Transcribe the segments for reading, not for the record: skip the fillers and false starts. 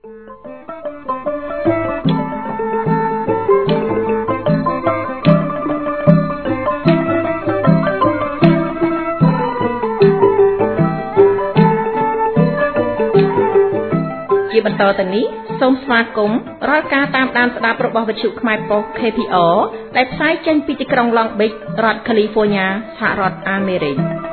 ជាបន្តទៅនេះសូមស្វាគមន៍រាល់ការតាមដានស្ដាប់របស់វិទ្យុខ្មែរប៉ុស្តិ៍ KPR ដែលផ្សាយចេញពីទីក្រុង Long Beach រដ្ឋ California សហរដ្ឋអាមេរិក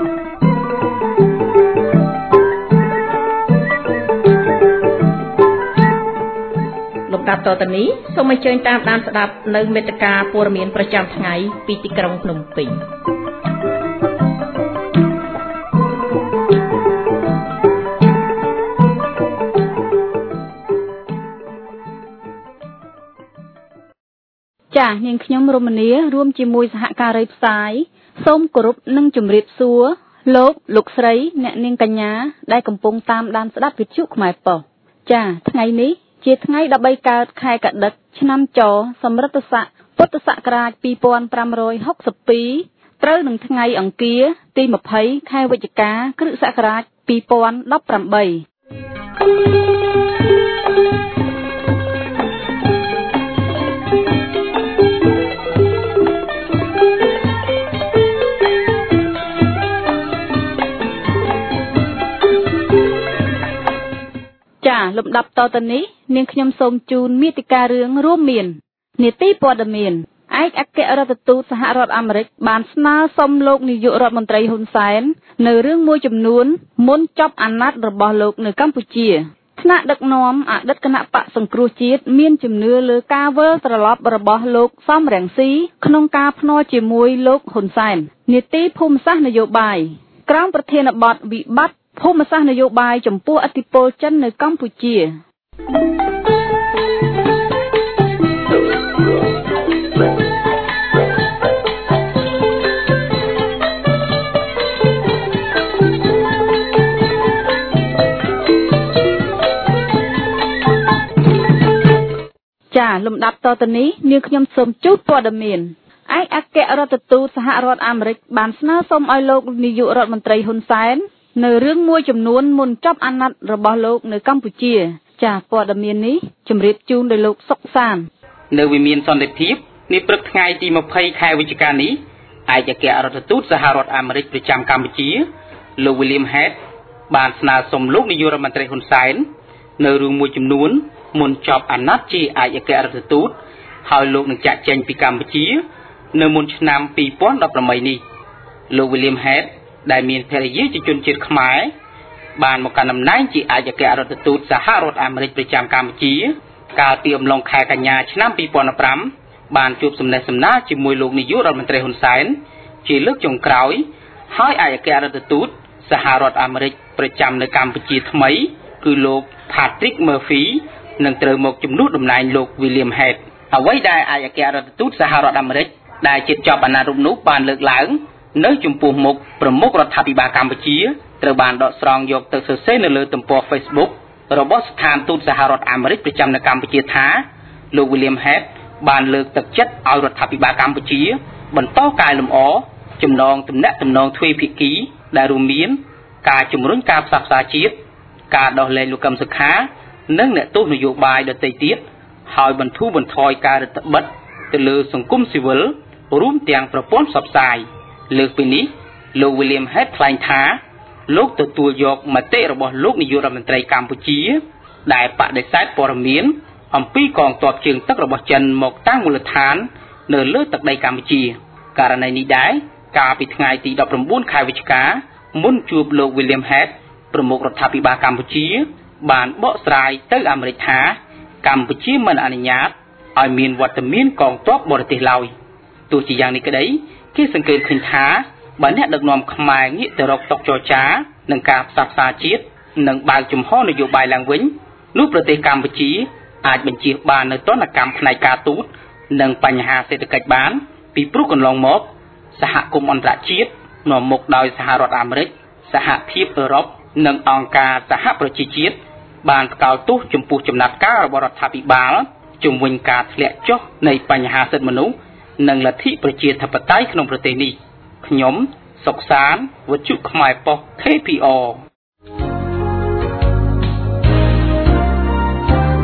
លំដាប់តទៅនេះសូមអញ្ជើញតាមដានស្ដាប់នៅមេត្តាព័ត៌មានប្រចាំថ្ងៃពីទីក្រុងភ្នំពេញចា៎នាងខ្ញុំរមនីរួមជាមួយសហការីផ្សាយសូមគោរពនិងជម្រាបសួរលោកស្រីអ្នកនាងកញ្ញាដែលកំពុងតាមដានស្ដាប់វិទ្យុខ្មែរប៉ុស្តិ៍ចា៎ថ្ងៃនេះជាថ្ងៃ13កើតខែកដិកឆ្នាំចសម្រិតស័កពុទ្ធសករាជ2562ត្រូវនឹងថ្ងៃអង្គារទី20ខែវិច្ឆិកាគ្រិស្តសករាជ2018ចាលំដាប់តទៅនេះនាងខ្ញុំសូមជូនមាតិការឿងរួមមាននីតិព័ត៌មានឯកអគ្គរដ្ឋទូតសហរដ្ឋអាមេរិកបានស្នើសុំលោកនាយករដ្ឋមន្ត្រីហ៊ុនសែននៅរឿងមួយចំនួនមុនចប់អាណត្តិរបស់លោកនៅកម្ពុជាថ្នាក់ដឹកនាំអតីតគណៈបកសង្គ្រោះជាតិមានជំនឿលើការវិលត្រឡប់របស់លោកសំរងស៊ីក្នុងការភ្នាល់ជាមួយលោកហ៊ុនសែននីតិភូមិសាស្ត្រនយោបាយក្រោមប្រធានបទវិបត្តិភូមិសាស្ត្រនយោបាយចំពោះឥទ្ធិពលចិននៅកម្ពុជាចាលំដាប់តទៅនេះនាងខ្ញុំសូមជូនព័ត៌មានឯកអគ្គរដ្ឋទូតសហរដ្ឋអាមេរិកបានស្នើសុំឲ្យលោកនាយករដ្ឋមន្ត្រីហ៊ុនសែននៅរឿងមួយចំនួនមុនចប់អាណត្តិរបស់លោកនៅកម្ពុជាចាព័ត៌មាននេះជម្រាបជូនដោយលោកសុកសាននៅវិមានសន្តិភាពនេះព្រឹកថ្ងៃទី20ខែវិច្ឆិកានេះឯកអគ្គរដ្ឋទូតសហរដ្ឋអាមេរិកប្រចាំកម្ពុជាលោក William Head បានស្នើសុំលោកនាយករដ្ឋមន្ត្រីហ៊ុនសែននៅរឿងមួយចំនួនមុនចប់អាណត្តិជាឯកអគ្គរដ្ឋទូតហើយលោកនឹងចាក់ចែងពីកម្ពុជានៅមុនឆ្នាំ2018នេះលោក William Head ដែលមានភរិយាជាជនជាតិខ្មែរបានមកកាន់តំណែងជាឯកអគ្គរដ្ឋទូតសហរដ្ឋអាមេរិកប្រចាំកម្ពុជាកាលពីអំឡុងខែកញ្ញាឆ្នាំ2015បានជួបសំណេះសំណាលជាមួយលោកនាយករដ្ឋមន្ត្រីហ៊ុនសែនជាលើកចុងក្រោយហើយឯកអគ្គរដ្ឋទូតសហរដ្ឋអាមេរិកប្រចាំនៅកម្ពុជាថ្មីគឺលោក Patrick Murphy នឹងត្រូវមកជំនួសតំណែងលោក William Head អ្វីដែលឯកអគ្គរដ្ឋទូតសហរដ្ឋអាមេរិកដែលជិតចប់អាណត្តិរូបនោះបានលើកឡើងនៅចំពោះមុខប្រមុខរដ្ឋាភិបាលកម្ពុជាត្រូវបានដកស្រង់យកទៅសរសេរនៅលើទំព័រ Facebook របស់ស្ថានទូតសហរដ្ឋអាមេរិកប្រចាំនៅកម្ពុជាថាលោក William Head បានលើកទឹកចិត្តឲ្យរដ្ឋាភិបាលកម្ពុជាបន្តកែលម្អចំណងទំនាក់ទំនងទ្វេភាគីដែលរួមមានការជំរុញការផ្សះផ្សាជាតិការដោះលែងលោកកឹមសុខានិងអ្នកទស្សនយោបាយដទៃទៀតហើយបន្ធូរបន្ថយការរឹតបន្តឹងទៅលើសង្គមស៊ីវិលរួមទាំងប្រព័ន្ធផ្សព្វផ្សាយលើកពីនេះលោក William Head ថ្លែងថាលោកទទួលយកមតិរបស់លោកនាយករដ្ឋមន្ត្រីកម្ពុជាដែលបដិសេធព័ត៌មានអំពីកងទ័ពជើងទឹករបស់ចិនមកតាំងមូលដ្ឋាននៅលើទឹកដីកម្ពុជាករណីនេះដែរកាលពីថ្ងៃទី19ខែវិច្ឆិកាមុនជួបលោក William Head ប្រមុខរដ្ឋាភិបាលកម្ពុជាបានបកស្រាយទៅអាមេរិកថាកម្ពុជាមិនអនុញ្ញាតឲ្យមានវត្តមានកងទ័ពបរទេសឡើយទោះជាយ៉ាងនេះក្តីគេសង្កេតឃើញថាបើអ្នកដឹកនាំខ្មែរងាកទៅរកតុចរចានឹងការផ្សះផ្សាជាតិនិងបើកចំហនយោបាយឡើងវិញនោះប្រទេសកម្ពុជាអាចបញ្ជៀសបាននូវទណ្ឌកម្មផ្នែកការទូតនិងបញ្ហាសេដ្ឋកិច្ចបានពីព្រោះកន្លងមកសហគមន៍អន្តរជាតិនាំមុខដោយសហរដ្ឋអាមេរិកសហភាពអឺរ៉ុបនិងអង្គការសហប្រជាជាតិបានផ្កោតទោសចំពោះចំណាត់ការរបស់រដ្ឋាភិបាលជំវិញការធ្លាក់ចុះនៃបញ្ហាសិទ្ធិមនុស្សនិងលទ្ធិប្រជាធិបតេយ្យក្នុងប្រទេសនេះខ្ញុំសុកសានវិទ្យុខ្មែរប៉ុស្តិ៍ KPR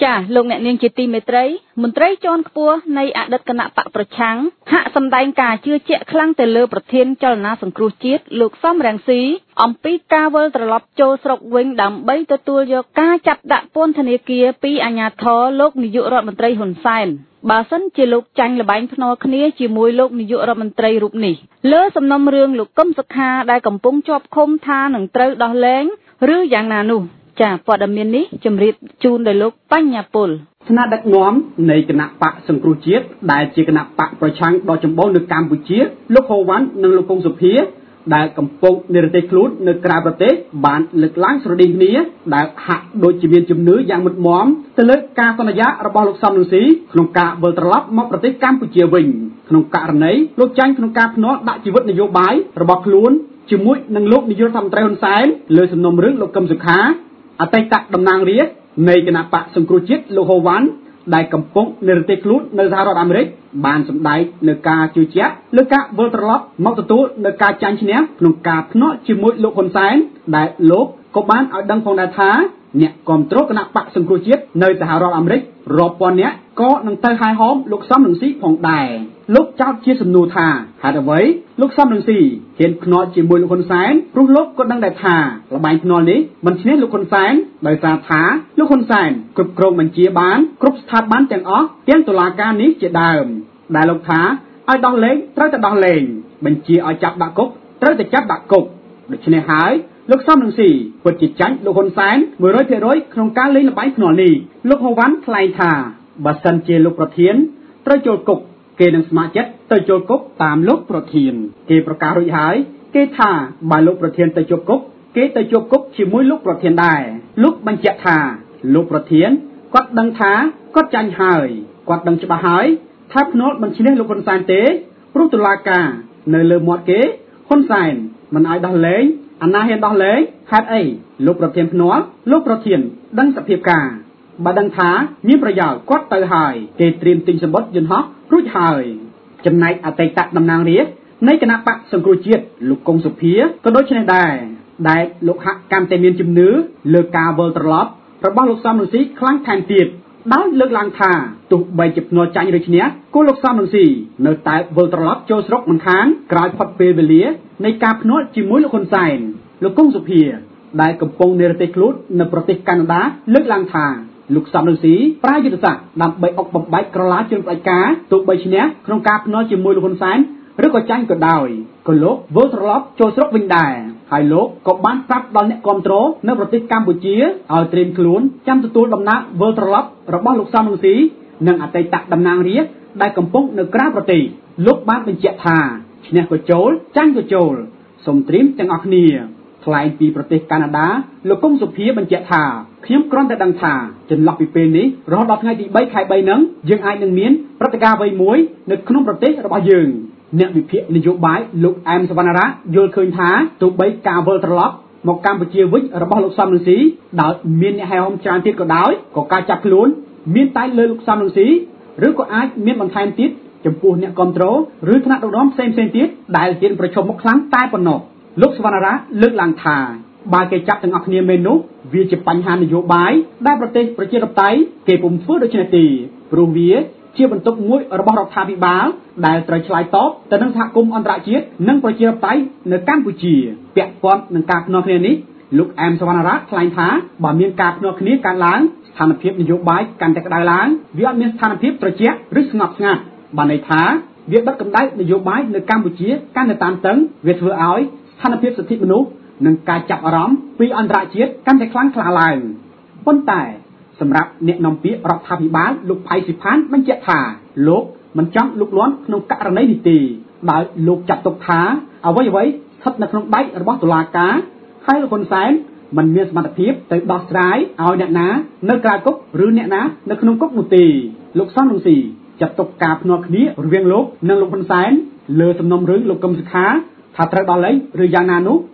ចាលោកអ្នកនាងជាទីមេត្រីមន្ត្រីជាន់ខ្ពស់នៃអតីតគណៈបកប្រឆាំងហាក់សម្ដែងការជឿជាក់ខ្លាំងទៅលើប្រធានចលនាសង្គ្រោះជាតិលោកសំរងស៊ីអំពីការវិលត្រឡប់ចូលស្រុកវិញដើម្បីទទួលយកការចាប់ដាក់ពន្ធនាគារពីអាជ្ញាធរលោកនាយករដ្ឋមន្ត្រីហ៊ុនសែនបើសិនជាលោកចាញ់ល្បែងភ្នាល់គ្នាជាមួយលោកនាយករដ្ឋមន្ត្រីរូបនេះលើសំណុំរឿងលោកកឹមសុខាដែលកំពុងជាប់ឃុំថានឹងត្រូវដោះលែងឬយ៉ាងណានោះចាព័ត៌មាននេះជម្រាបជូនដោយលោកបញ្ញាពលថ្នាក់ដឹកនាំនៃគណៈបកសង្គ្រោះជាតិដែលជាគណៈបកប្រឆាំងដ៏ចម្បងនៅកម្ពុជាលោកហូវ៉ាន់និងលោកកុងសុភាដែលកំពុងនិរទេសខ្លួននៅក្រៅប្រទេសបានលើកឡើងស្រដៀងគ្នាដែលហាក់ដូចជាមានជំនឿយ៉ាងមុតមមទៅលើការសន្យារបស់លោកសំរងស៊ីក្នុងការវិលត្រឡប់មកប្រទេសកម្ពុជាវិញក្នុងករណីលោកចាញ់ក្នុងការភ្នាល់ដាក់ជីវិតនយោបាយរបស់ខ្លួនជាមួយនឹងលោកនាយករដ្ឋមន្ត្រីហ៊ុនសែនលើសំណុំរឿងលោកកឹមសុខាអតីតតំណាងរាស្ត្រនៃគណៈបកសង្គ្រោះជាតិលោកហូវ៉ាន់ដែលកំពុងនិរទេសខ្លួននៅសហរដ្ឋអាមេរិកបានសម្ដែងនៅការជឿជាក់លើការវិលត្រឡប់មកទទួលនៅការចាញ់ឈ្នះក្នុងការភ្នាក់ជាមួយលោកហ៊ុនសែនដែលលោកក៏បានឲ្យដឹងផងដែរថាអ្នកគ្រប់គ្រងគណៈបកសង្គ្រោះជាតិនៅសហរដ្ឋអាមេរិករាប់ពាន់នាក់ក៏នឹងទៅហែហោមលោកសំរងស៊ីផងដែរលោកចោទជាសំណួរថាហេតុអ្វីលោកសំរងស៊ីហ៊ានភ្នាក់ជាមួយលោកហ៊ុនសែនព្រោះលោកក៏ដឹងដែរថាល្បែងភ្នាល់នេះមិនឈ្នះលោកហ៊ុនសែនដោយសារថាលោកហ៊ុនសែនគ្រប់គ្រងបញ្ជាបានគ្រប់ស្ថាប័នទាំងអស់ទាំងតុលាការនេះជាដើមដែលលោកថាឲ្យដោះលែងត្រូវតែដោះលែងបញ្ជាឲ្យចាប់ដាក់គុកត្រូវតែចាប់ដាក់គុកដូច្នេះហើយលោកសំរងស៊ីពិតជាចាញ់លោកហ៊ុនសែន 100% ក្នុងការលេងល្បែងភ្នាល់នេះលោកហូវ៉ាន់ថ្លែងថាបើសិនជាលោកប្រធានត្រូវចូលគុកគេនឹងស្ម័គ្រចិត្តទៅចូលគុកតាមលោកប្រធានគេប្រកាសរួចហើយគេថាបើលោកប្រធានទៅចូលគុកគេទៅចូលគុកជាមួយលោកប្រធានដែរលោកបញ្ជាក់ថាលោកប្រធានគាត់ដឹងថាគាត់ចាញ់ហើយគាត់ដឹងច្បាស់ហើយថាភ្នាល់មិនឈ្នះលោកហ៊ុនសែនទេព្រោះតុលាការនៅលើមាត់គេហ៊ុនសែនមិនឲ្យដោះលែងអាណាហ៊ានដោះលែងហេតុអីលោកប្រធានភ្នាល់លោកប្រធានដឹងសភាពការបើដឹងថាមានប្រយោជន៍គាត់ទៅហើយគេត្រៀមទិញសម្បត្តិយន្តហោះរួចហើយចំណែកអតីតតំណាងរាស្ត្រនៃគណៈបកសង្គ្រោះជាតិលោកកុងសុភាក៏ដូចនេះដែរដែលលោកហាក់កាន់តែមានជំនឿលើការវិលត្រឡប់របស់លោកសំរងស៊ីខ្លាំងថែមទៀតដោយលើកឡើងថាទោះបីជាភ្នាល់ចាញ់ឬឈ្នះគូលោកសំរងស៊ីនៅតែវិលត្រឡប់ចូលស្រុកមិនខានក្រោយផុតពេលវេលានៃការភ្នាល់ជាមួយលោកហ៊ុនសែនលោកកុងសុភាដែលកំពុងនិរទេសខ្លួននៅប្រទេសកាណាដាលើកឡើងថាលោកសំរងស៊ីប្រើយុទ្ធសាស្ត្រដើម្បីអុកបំបែកក្រឡាជើងផ្ដាច់ការទោះបីឈ្នះក្នុងការភ្នាល់ជាមួយលោកហ៊ុនសែនឬក៏ចាញ់ក៏ដោយក៏លោកវិលត្រឡប់ចូលស្រុកវិញដែរហើយលោកក៏បានប្រាប់ដល់អ្នកគាំទ្រនៅប្រទេសកម្ពុជាឲ្យត្រៀមខ្លួនចាំទទួលដំណើរវិលត្រឡប់របស់លោកសំរងស៊ីនិងអតីតតំណាងរាស្ត្រដែលកំពុងនៅក្រៅប្រទេសលោកបានបញ្ជាក់ថាឈ្នះក៏ចូលចាញ់ក៏ចូលសូមត្រៀមទាំងអស់គ្នាថ្លែងពីប្រទេសកាណាដាលោកកុងសុភាបញ្ជាក់ថាខ្ញុំគ្រាន់តែដឹងថាចន្លោះពីពេលនេះរហូតដល់ថ្ងៃទី3ខែ3ហ្នឹងយើងអាចនឹងមានព្រឹត្តិការណ៍អ្វីមួយនៅក្នុងប្រទេសរបស់យើងអ្នកវិភាគនយោបាយលោកអែមសវណ្ណារៈយល់ឃើញថាទោះបីការវិលត្រឡប់មកកម្ពុជាវិញរបស់លោកសំរងស៊ីដោយមានអ្នកហែហោមច្រើនទៀតក៏ដោយក៏ការចាប់ខ្លួនមានតែលើលោកសំរងស៊ីឬក៏អាចមានបន្ថែមទៀតចំពោះអ្នកគាំទ្រឬថ្នាក់ដឹកនាំផ្សេងៗទៀតដែលហ៊ានប្រឈមមុខខ្លាំងតែប៉ុណ្ណោះលោកសវណ្ណារៈលើកឡើងថាបើគេចាប់ទាំងអស់គ្នាមែននោះវាជាបញ្ហានយោបាយដែលប្រទេសប្រជាធិបតេយ្យគេពុំធ្វើដូច្នេះទេព្រោះវាជាបន្ទុកមួយរបស់រដ្ឋាភិបាលដែលត្រូវឆ្លើយតបទៅនឹងសហគមន៍អន្តរជាតិនិងប្រជាធិបតេយ្យនៅកម្ពុជាពាក់ព័ន្ធនឹងការភ្នាល់គ្នានេះលោកអែមសវណ្ណារៈថ្លែងថាបើមានការភ្នាល់គ្នាកើតឡើងស្ថានភាពនយោបាយកាន់តែក្តៅឡើងវាអត់មានស្ថានភាពត្រជាក់ឬស្ងប់ស្ងាត់បានន័យថាវាបិទកម្ដៅនយោបាយនៅកម្ពុជាកាន់តែតានតឹងវាធ្វើឲ្យស្ថានភាពសិទ្ធិមនុស្សនិងការចាប់អារម្មណ៍ពីអន្តរជាតិកាន់តែខ្លាំងក្លាឡើងប៉ុន្តែសម្រាប់អ្នកនាំពាក្យរដ្ឋាភិបាលលោកផៃស៊ីផានបញ្ជាក់ថាលោកមិនចង់លុកលាន់ក្នុងករណីនេះទេដោយលោកចាត់ទុកថាអ្វីៗស្ថិតនៅក្នុងដៃរបស់តុលាការហើយលោកហ៊ុនសែនមិនមានសមត្ថភាពទៅដោះស្រាយឲ្យអ្នកណានៅក្រៅគុកឬអ្នកណានៅក្នុងគុកនោះទេលោកសំរងស៊ីចាត់ទុកការភ្នាល់គ្នារវាងលោកនិងលោកហ៊ុនសែនលើសំណុំរឿងលោកកឹមសុខាថាត្រូវដោះលែងឬយ៉ាងណានោះ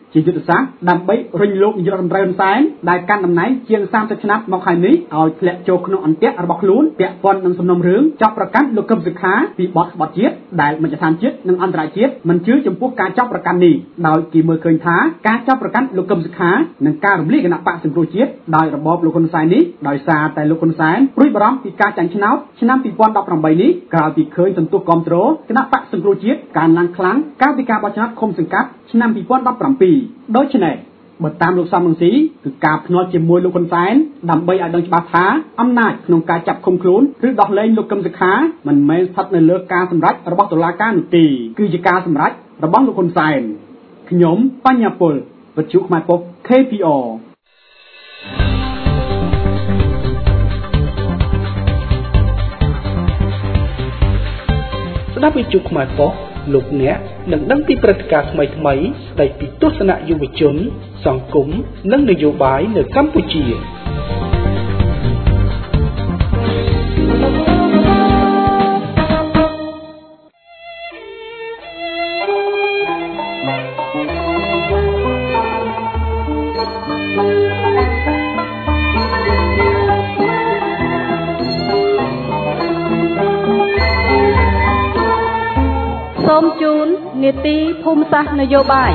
ជាយុទ្ធសាស្ត្រដើម្បីរុញលោកនាយករដ្ឋមន្ត្រីហ៊ុនសែនដែលកាន់តំណែងជាង30ឆ្នាំមកហើយនេះឲ្យធ្លាក់ចូលក្នុងអន្ទាក់របស់ខ្លួនពាក់ព័ន្ធនឹងសំណុំរឿងចាប់ប្រកាន់លោកកឹមសុខាពីបទក្បត់ជាតិដែលមជ្ឈដ្ឋានជាតិនិងអន្តរជាតិមិនជឿចំពោះការចាប់ប្រកាន់នេះដោយគេមើលឃើញថាការចាប់ប្រកាន់លោកកឹមសុខានិងការរំលាយគណៈបកសង្គ្រោះជាតិដោយរបបលោកហ៊ុនសែននេះដោយសារតែលោកហ៊ុនសែនព្រួយបារម្ភពីការចាញ់ឆ្នោតឆ្នាំ2018នេះក្រោយពីឃើញសន្ទុះគាំទ្រគណៈបកសង្គ្រោះជាតិកើនឡើងខ្លាំងកាលពីការបោះឆ្នោតឃុំសង្កាត់ឆ្នាំ2017ដូច្នេះបើតាមលោកសំរងស៊ីគឺការភ្នាល់ជាមួយលោកហ៊ុនសែនដើម្បីឲ្យដឹងច្បាស់ថាអំណាចក្នុងការចាប់ឃុំខ្លួនឬដោះលែងលោកកឹមសុខាមិនមែនស្ថិតនៅលើការសម្រេចរបស់តុលាការនោះទេគឺជាការសម្រេចរបស់លោកហ៊ុនសែនខ្ញុំបញ្ញាពលវិទ្យុខ្មែរប៉ុស្តិ៍ KPR ស្ដាប់វិទ្យុខ្មែរប៉ុស្តិ៍លោកអ្នកនឹងដឹងពីព្រឹត្តិការណ៍ថ្មីៗស្ដីពីទស្សនៈយុវជនសង្គមនិងនយោបាយនៅកម្ពុជាសូមជូននីតិភូមិសាស្ត្រនយោបាយ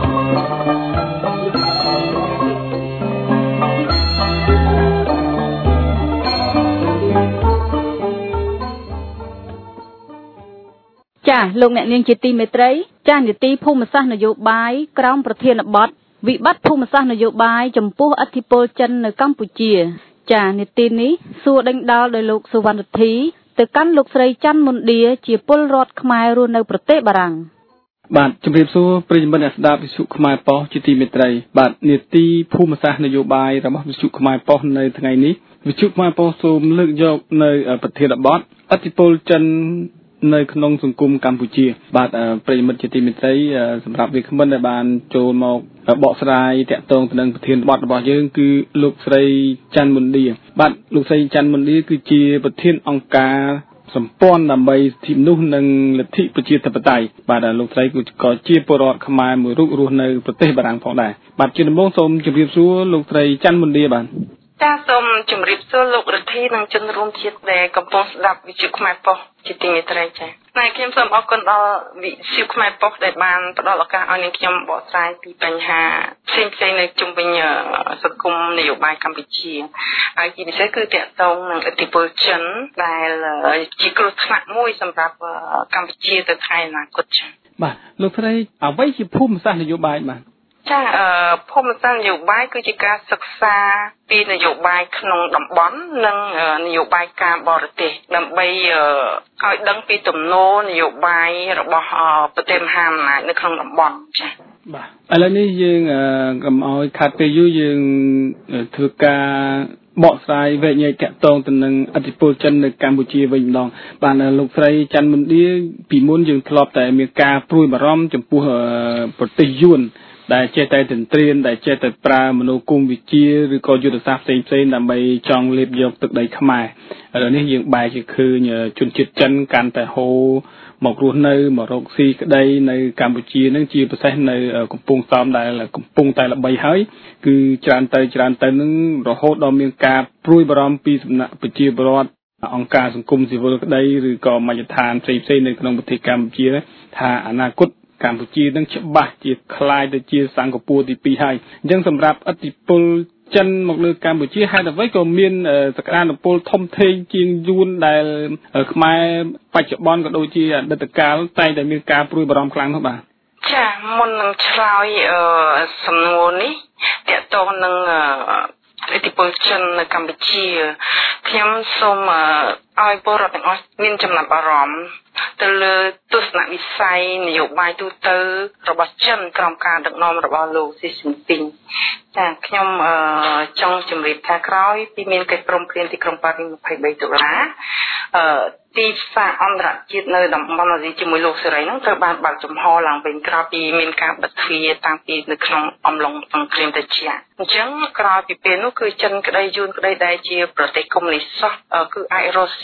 ចា៎លោកអ្នកនាងជាទីមេត្រីចា៎នីតិភូមិសាស្ត្រនយោបាយក្រោមប្រធានបទវិបត្តិភូមិសាស្ត្រនយោបាយចំពោះឥទ្ធិពលចិននៅកម្ពុជាចា៎នីតិនេះសួរដេញដោលដោយលោកសុវណ្ណធី ទៅកាន់លោកស្រីច័ន្ទមុនឌាជាពលរដ្ឋខ្មែររស់នៅប្រទេសបារាំងបាទជំរាបសួរប្រិយមិត្តអ្នកស្ដាប់វិទ្យុខ្មែរប៉ុស្តិ៍ជាទីមេត្រីបាទនីតិភូមិសាស្ត្រនយោបាយរបស់វិទ្យុខ្មែរប៉ុស្តិ៍នៅថ្ងៃនេះវិទ្យុខ្មែរប៉ុស្តិ៍សូមលើកយកនៅប្រធានបទឥទ្ធិពលចិននៅក្នុងសង្គមកម្ពុជាបាទប្រិយមិត្តជាទីមេត្រីសម្រាប់វាគ្មិនដែលបានចូលមកបកស្រាយតាក់ទងទៅនឹងប្រធានបទរបស់យើងគឺលោកស្រីច័ន្ទមុនឌាបាទលោកស្រីច័ន្ទមុនឌាគឺជាប្រធានអង្គការសម្ព័ន្ធដើម្បីសិទ្ធិមនុស្សនិងលទ្ធិប្រជាធិបតេយ្យបាទលោកស្រីក៏ជាពលរដ្ឋខ្មែរមួយរូបរស់នៅប្រទេសបារាំងផងដែរបាទជាដំបូងសូមជម្រាបសួរលោកស្រីច័ន្ទមុនឌាបាទចាសូមជម្រាបសួរលោករទ្ធីនិងជនរួមជាតិដែលកំពុងស្ដាប់វិទ្យុខ្មែរប៉ុស្តិ៍ជាទីមេត្រីចាហើយខ្ញុំសូមអរគុណដល់វិទ្យុខ្មែរប៉ុស្តិ៍ដែលបានផ្ដល់ឱកាសឲ្យនាងខ្ញុំបកស្រាយពីបញ្ហាផ្សេងៗនៅជុំវិញសង្គមនយោបាយកម្ពុជាហើយជាពិសេសគឺតាក់ទងនឹងឥទ្ធិពលចិនដែលជាគ្រោះថ្នាក់មួយសម្រាប់កម្ពុជាទៅថ្ងៃអនាគតចាបាទលោកស្រីអ្វីជាភូមិសាស្ត្រនយោបាយបាទចាភូមិសាស្ត្រនយោបាយគឺជាការសិក្សាពីនយោបាយក្នុងតំបន់និងនយោបាយការបរទេសដើម្បីឲ្យដឹងពីទំនោរនយោបាយរបស់ប្រទេសមហាអំណាចនៅក្នុងតំបន់ចាបាទឥឡូវនេះយើងកុំឲ្យខាត់ពេលយូរយើងធ្វើការបកស្រាយវែកញែកតាក់ទងទៅនឹងឥទ្ធិពលចិននៅកម្ពុជាវិញម្ដងបាទលោកស្រីច័ន្ទមុនឌាពីមុនយើងធ្លាប់តែមានការព្រួយបារម្ភចំពោះប្រទេសយួនដែលចេះតែទន្ទ្រានដែលចេះតែប្រើមនោគមវិជ្ជាឬក៏យុទ្ធសាស្ត្រផ្សេងៗដើម្បីចង់លេបយកទឹកដីខ្មែរឥឡូវនេះយើងបែរជាឃើញជនជាតិចិនកាន់តែហូរមករស់នៅមករកស៊ីក្តីនៅកម្ពុជានឹងជាពិសេសនៅកំពង់សោមដែលកំពុងតែល្បីហើយគឺច្រើនទៅនឹងរហូតដល់មានការព្រួយបារម្ភពីសំណាក់ប្រជាពលរដ្ឋអង្គការសង្គមស៊ីវិលក្តីឬក៏មជ្ឈដ្ឋានផ្សេងៗនៅក្នុងប្រទេសកម្ពុជាថាអនាគតកម្ពុជានឹងច្បាស់ជាคล้ายទៅជាសង្កពូទី2ហើយអញ្ចឹងសម្រាប់ឥទ្ធិពលចិនមកលើកម្ពុជាហេតុអ្វីក៏មានសក្តានុពលធំធេងជាងយួនដែលខ្មែរបច្ចុប្បន្នក៏ដូចជាអតីតកាលតែងតែមានការព្រួយបារម្ភខ្លាំងនោះបាទចាមុននឹងឆ្លើយសំណួរនេះតកតងនឹងឥទ្ធិពលចិននៅកម្ពុជាខ្ញុំសូមឲ្យពលរដ្ឋទាំងអស់មានចំណាប់អារម្មណ៍ទៅលើទស្សនវិស័យនយោបាយទូទៅរបស់ចិនក្រោមការដឹកនាំរបស់លោកស៊ីជីនពីងចាខ្ញុំចង់ជម្រាបថាក្រោយពីមានកិច្ចព្រមព្រៀងទីក្រុងប៉ារីស23ដុល្លារទីផ្សារអន្តរជាតិនៅតំបន់អាស៊ីជាមួយលោកសេរីនឹងត្រូវបានបើកចំហឡើងវិញក្រោយពីមានការបិទទ្វារតាំងពីនៅក្នុងអំឡុងសង្គ្រាមត្រជាក់អញ្ចឹងក្រោយពីពេលនោះគឺចិនក្តីយួនក្តីដែលជាប្រទេសកុម្មុយនីសគឺអាចរកស៊ី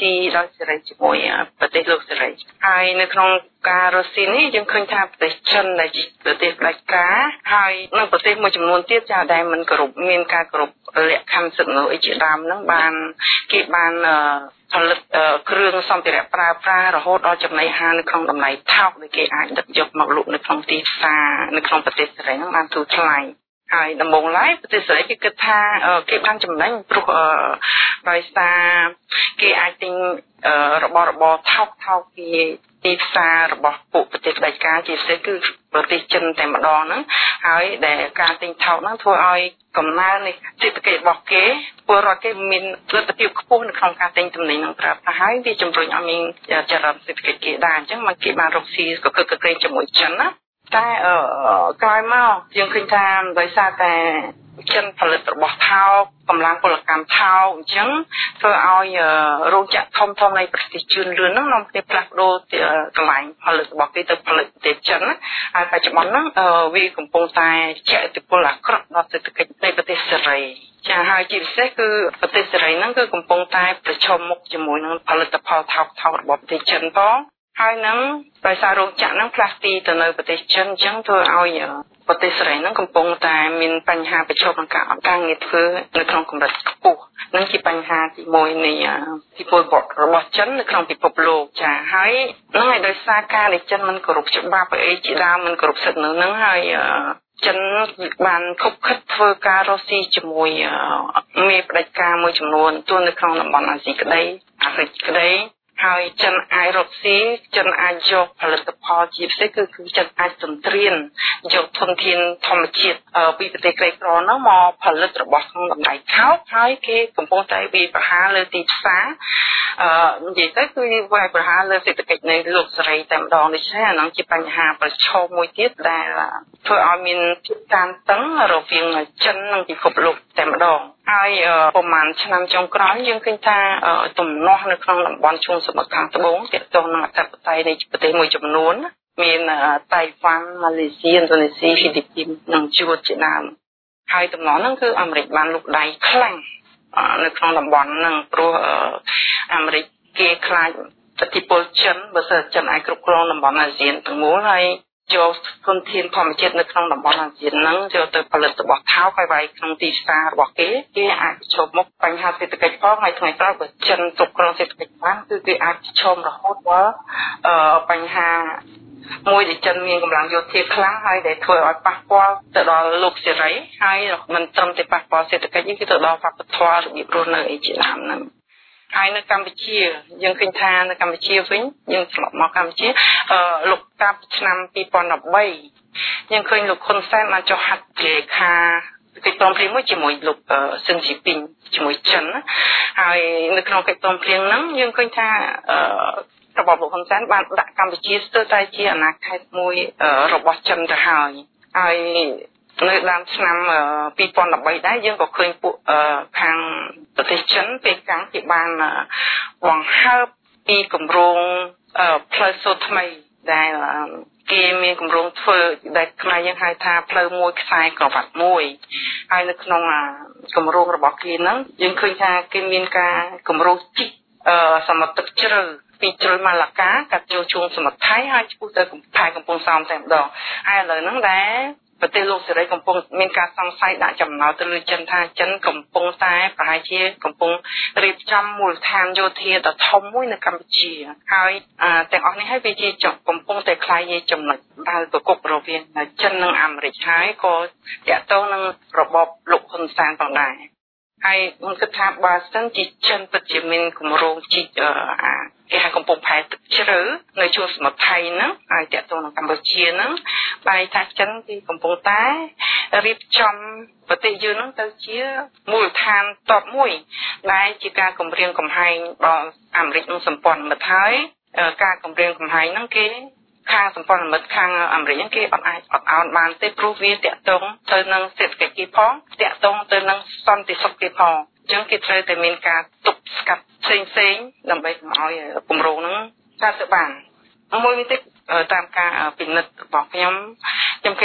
ស៊ីដោយសេរីជាមួយប្រទេសលោកសេរីហើយនៅក្នុងការរស់ស៊ីនេះយើងឃើញថាប្រទេសចិនដែលជាប្រទេសផ្ដាច់ការហើយនៅប្រទេសមួយចំនួនទៀតចាដែលមិនគោរពមានការគោរពលក្ខខណ្ឌសិទ្ធិមនុស្សអីជាដើមហ្នឹងគេបានផលិតគ្រឿងសម្ភារៈប្រើប្រាស់រហូតដល់ចំណីអាហារនៅក្នុងតម្លៃថោកដែលគេអាចដឹកយកមកលក់នៅក្នុងទីផ្សារនៅក្នុងប្រទេសសេរីហ្នឹងបានទូថ្លៃហើយដំបូងឡើយប្រទេសសេរីគេគិតថាគេបានចំណេញព្រោះដោយសារគេអាចទិញរបស់របរថោកពីទីផ្សាររបស់ពួកប្រទេសផ្ដាច់ការជាពិសេសគឺប្រទេសចិនតែម្ដងហ្នឹងហើយដែលការទិញថោកហ្នឹងធ្វើឲ្យកំណើននៃសេដ្ឋកិច្ចរបស់គេពលរដ្ឋគេមានលទ្ធភាពខ្ពស់នៅក្នុងការទិញទំនិញហ្នឹងប្រើប្រាស់ហើយវាជំរុញឲ្យមានចរន្តសេដ្ឋកិច្ចគេដែរអញ្ចឹងមកគេបានរកស៊ីកក្រែងជាមួយចិនណាតែក្រោយមកយើងឃើញថាដោយសារតែចិនផលិតរបស់ថោកកម្លាំងពលកម្មថោកអញ្ចឹងធ្វើឲ្យរោងចក្រធំនៃប្រទេសជឿនលឿនហ្នឹងនាំគ្នាផ្លាស់ប្ដូរកន្លែងផលិតរបស់គេទៅផលិតប្រទេសចិនណាហើយបច្ចុប្បន្នហ្នឹងវាកំពុងតែជះឥទ្ធិពលអាក្រក់ដល់សេដ្ឋកិច្ចនៃប្រទេសសេរីចាហើយជាពិសេសគឺប្រទេសសេរីហ្នឹងគឺកំពុងតែប្រឈមមុខជាមួយនឹងផលិតផលថោករបស់ប្រទេសចិនផងហើយនឹងដោយសាររោងចក្រហ្នឹងផ្លាស់ទីទៅនៅប្រទេសចិនអញ្ចឹងធ្វើឲ្យប្រទេសសេរីហ្នឹងកំពុងតែមានបញ្ហាប្រឈមនឹងការអត់ការងារធ្វើនៅក្នុងកម្រិតខ្ពស់នឹងជាបញ្ហាទី1នៃពិភពរបស់ចិននៅក្នុងពិភពលោកចាហើយហ្នឹងហើយដោយសារការដែលចិនមិនគោរពច្បាប់អីជាដើមមិនគោរពសិទ្ធិមនុស្សហ្នឹងហើយចិនបានខុបខិតធ្វើការរស់ស៊ីជាមួយមេផ្ដាច់ការមួយចំនួនទូនៅក្នុងតំបន់អាស៊ីក្តីអាហ្វ្រិកក្តីហើយចិនអាចរកស៊ីចិនអាចយកផលិតផលជាពិសេសគឺចិនអាចទន្ទ្រានយកធនធានធម្មជាតិពីប្រទេសក្រីក្រនោះមកផលិតរបស់ក្នុងតម្លៃថោកហើយគេកំពុងតែវាយប្រហារលើទីផ្សារនិយាយទៅគឺវាយប្រហារលើសេដ្ឋកិច្ចនៃលោកសេរីតែម្ដងដូច្នេះអានឹងជាបញ្ហាប្រឈមមួយទៀតដែលធ្វើឲ្យមានភាពតានតឹងរវាងចិននិងពិភពលោកតែម្ដងហើយប្រហែលឆ្នាំចុងក្រោយយើងឃើញថាទំនាស់នៅក្នុងតំបន់ជើងសមុទ្រខាងត្បូងទាក់ទងនឹងអធិបតេយ្យនៃប្រទេសមួយចំនួនមានតៃវ៉ាន់ម៉ាឡេស៊ីឥណ្ឌូនេស៊ីហ្វីលីពីននិងជួបជាដើមហើយតំណហ្នឹងគឺអាមេរិកបានលុកដៃខ្លាំងនៅក្នុងតំបន់ហ្នឹងព្រោះអាមេរិកគេខ្លាចឥទ្ធិពលចិនបើសិនចិនអាចគ្រប់គ្រងតំបន់អាស៊ានទាំងមូលហើយយកធនធានធម្មជាតិនៅក្នុងតំបន់អាស៊ានហ្នឹងយកទៅផលិតរបស់ថោកហើយវាយក្នុងទីផ្សាររបស់គេអាចប្រឈមមុខបញ្ហាសេដ្ឋកិច្ចផងហើយថ្ងៃក្រោយបើចិនគ្រប់គ្រងសេដ្ឋកិច្ចបានគឺគេអាចប្រឈមរហូតដល់បញ្ហាមួយដែលចិនមានកម្លាំងយោធាខ្លាំងហើយដែលធ្វើឲ្យប៉ះពាល់ទៅដល់លោកសេរីហើយមិនត្រឹមតែប៉ះពាល់សេដ្ឋកិច្ចទេគឺទៅដល់វប្បធម៌របៀបរស់នៅអីជាដើមហ្នឹងហើយនៅកម្ពុជាយើងឃើញថានៅកម្ពុជាវិញយើងត្រឡប់មកកម្ពុជាលោកតាប់ឆ្នាំ2013យើងឃើញលោកហ៊ុនសែនបានចុះហត្ថលេខាកិច្ចព្រមព្រៀងមួយជាមួយលោកស៊ិនជីពីងជាមួយចិនហើយនៅក្នុងកិច្ចព្រមព្រៀងហ្នឹងយើងឃើញថារបបលោកហ៊ុនសែនបានដាក់កម្ពុជាស្ទើរតែជាអាណាខេត្តមួយរបស់ចិនទៅហើយនៅដើមឆ្នាំ2013ដែរយើងក៏ឃើញពួកខាងប្រទេសចិនពេលកាំងគេបានបង្ហើបពីគម្រោងផ្លូវសូត្រថ្មីដែលគេមានគម្រោងធ្វើដែលខ្មែរយើងហៅថាផ្លូវមួយខ្សែក្រវ៉ាត់មួយហើយនៅក្នុងគម្រោងរបស់គេហ្នឹងយើងឃើញថាគេមានការគម្រោងជីកសមុទ្រទឹកជ្រៅពីជ្រោយម៉ាឡាកាកាត់ចូលជួងសមុទ្រថៃហើយឆ្ពោះទៅខេត្តកំពង់សោមតែម្ដងហើយឥឡូវហ្នឹងដែរប្រទេសលោកសេរីកំពុងមានការសង្ស័យដាក់ចំណោទទៅលើចិនថាចិនកំពុងតែប្រហែលជាកំពុងរៀបចំមូលដ្ឋានយោធាដ៏ធំមួយនៅកម្ពុជាហើយទាំងអស់នេះហើយវាជាកំពុងតែคล้ายជាចំណុចដែលប្រកបរវាងចិននិងអាមេរិកហើយក៏តាក់ទងនឹងរបបលោកហ៊ុនសែនផងដែរហើយខ្ញុំគិតថាបើសិនជាចិនពិតជាមានគម្រោងជីកគេហៅកំពង់ផែទឹកជ្រៅនៅជួរសមុទ្រថៃហ្នឹងហើយតាក់ទងនឹងកម្ពុជាហ្នឹងបែរថាចិនគេកំពុងតែរៀបចំប្រទេសយើងហ្នឹងទៅជាមូលដ្ឋានតបមួយដែលជាការគម្រាមកំហែងដល់អាមេរិកនិងសម្ព័ន្ធមិត្តហើយការគម្រាមកំហែងហ្នឹងគេខាងសម្ព័ន្ធមិត្តខាងអាមេរិកហ្នឹងគេអត់អាចអត់ឱនបានទេព្រោះវាតាក់ទងទៅនឹងសេដ្ឋកិច្ចគេផងតាក់ទងទៅនឹងសន្តិសុខគេផងអញ្ចឹងគេត្រូវតែមានការទប់ស្កាត់ផ្សេងដើម្បីកុំឲ្យគម្រោងហ្នឹងកើតទៅបានមួយទៀតតាមការពិនិត្យរបស់ខ្ញុំឃើញថា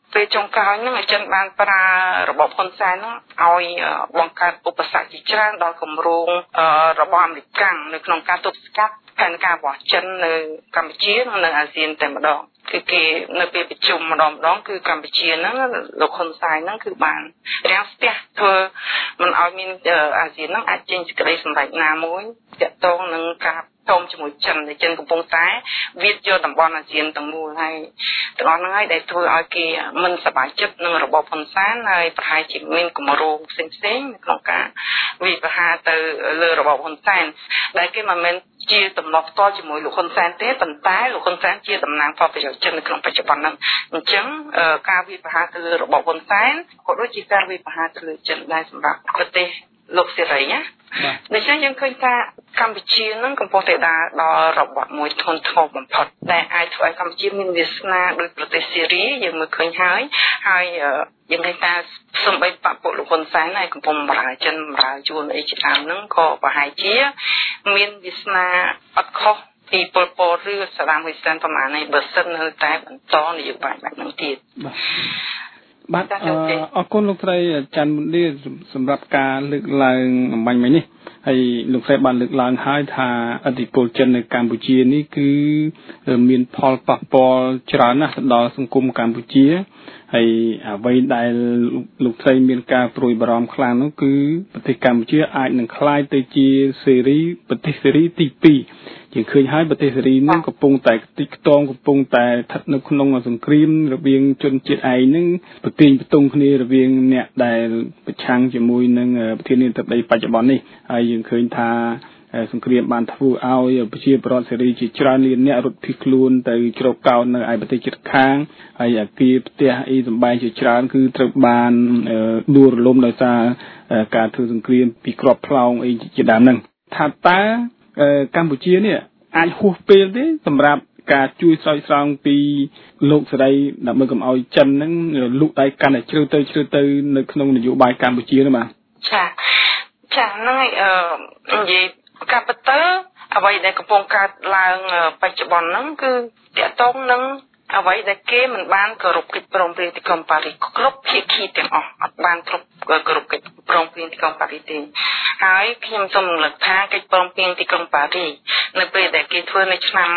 ពេលចុងក្រោយហ្នឹងអាចិនបានប្រើរបបហ៊ុនសែនហ្នឹងឲ្យបង្កើតឧបសគ្គជាច្រើនដល់គម្រោងរបស់អាមេរិកនៅក្នុងការទប់ស្កាត់ផែនការរបស់ចិននៅកម្ពុជានិងនៅអាស៊ានតែម្ដងគឺគេនៅពេលប្រជុំម្ដងគឺកម្ពុជាហ្នឹងលោកហ៊ុនសែនហ្នឹងគឺបានរាំងស្ទះធ្វើមិនឲ្យមានអាស៊ានហ្នឹងអាចចេញសេចក្តីសម្រេចណាមួយទាក់ទងនឹងការតមជាមួយចិនដែលចិនកំពុងតែវាយយកតំបន់អាស៊ានទាំងមូលហើយទាំងអស់ហ្នឹងហើយដែលធ្វើឲ្យគេមិនសប្បាយចិត្តនឹងរបបហ៊ុនសែនហើយប្រហែលជាមានគម្រោងផ្សេងៗនៅក្នុងការវិបហាទៅលើរបបហ៊ុនសែនដែលគេមិនមែនជាទំនាស់ផ្ទាល់ជាមួយលោកហ៊ុនសែនទេប៉ុន្តែលោកហ៊ុនសែនជាតំណាងផលប្រយោជន៍ចិននៅក្នុងបច្ចុប្បន្នហ្នឹងអញ្ចឹងការវិបហាទៅលើរបបហ៊ុនសែនក៏ដូចជាការវិបហាទៅលើចិនដែរសម្រាប់ប្រទេសលោកសេរីណាដូច្នេះយើងឃើញថាកម្ពុជានឹងកំពុងតែដើរដល់របបមួយធ្ងន់ធ្ងរបំផុតដែលអាចធ្វើឲ្យកម្ពុជាមានវាសនាដោយប្រទេសសេរីយើងមើលឃើញហើយយើងឃើញថាសំបីបពុលោកហ៊ុនសែនហើយកំពុងបម្រើចិនបម្រើយួនអីជាដើមហ្នឹងក៏ប្រហែលជាមានវាសនាអត់ខុសពីពលពតឬសាដាមហ៊ុយសែនប្រមាណនេះបើសិននៅតែបន្តនយោបាយបែបហ្នឹងទៀតបាទអរគុណលោកស្រីច័ន្ទមុនីសម្រាប់ការលើកឡើងអំបញ្ញមិញនេះហើយលោកស្រីបានលើកឡើងហើយថាឥទ្ធិពលចិននៅកម្ពុជានេះគឺមានផលប៉ះពាល់ច្រើនណាស់ទៅដល់សង្គមកម្ពុជាហើយអ្វីដែលលោកស្រីមានការព្រួយបារម្ភខ្លាំងនោះគឺប្រទេសកម្ពុជាអាចនឹងក្លាយទៅជាប្រទេសសេរីទី2ជាឃើញហើយប្រទេសសេរីនឹងកំពុងតែខ្ទេចខ្ទាំកំពុងតែស្ថិតនៅក្នុងសង្គ្រាមរវាងជនជាតិឯងនឹងប្រទាញបន្ទង់គ្នារវាងអ្នកដែលប្រឆាំងជាមួយនឹងប្រធានាធិបតីបច្ចុប្បន្ននេះហើយយើងឃើញថាសង្គ្រាមបានធ្វើឲ្យប្រជាពលរដ្ឋសេរីជាច្រើនលានអ្នករត់ភៀសខ្លួនទៅជ្រកកោននៅឯប្រទេសជិតខាងហើយអាគារផ្ទះអីសម្បែងជាច្រើនគឺត្រូវបានដួលរលំដោយសារការធ្វើសង្គ្រាមពីគ្រាប់ផ្លោងអីជាដើមហ្នឹងថាតើកម្ពុជានេះអាចហួសពេលទេសម្រាប់ការជួយស្រោចស្រង់ពីលោកសេរីដើម្បីកុំឲ្យចិនហ្នឹងលូកដៃកាន់តែជ្រៅទៅនៅក្នុងនយោបាយកម្ពុជានោះបាទចាហ្នឹងនិយាយការពិតទៅអ្វីដែលកំពុងកើតឡើងបច្ចុប្បន្នហ្នឹងគឺតកតងនឹងអ្វីដែលគេមិនបានគោរពកិច្ចព្រមព្រៀងទីក្រុងប៉ារីសគ្រប់ភាគីទាំងអស់អត់បានគ្រប់គោរពកិច្ចព្រមព្រៀងទីក្រុងប៉ារីសទេហើយខ្ញុំសូមរំលឹកថាកិច្ចព្រមព្រៀងទីក្រុងប៉ារីសនៅពេលដែលគេធ្វើនៅឆ្នាំ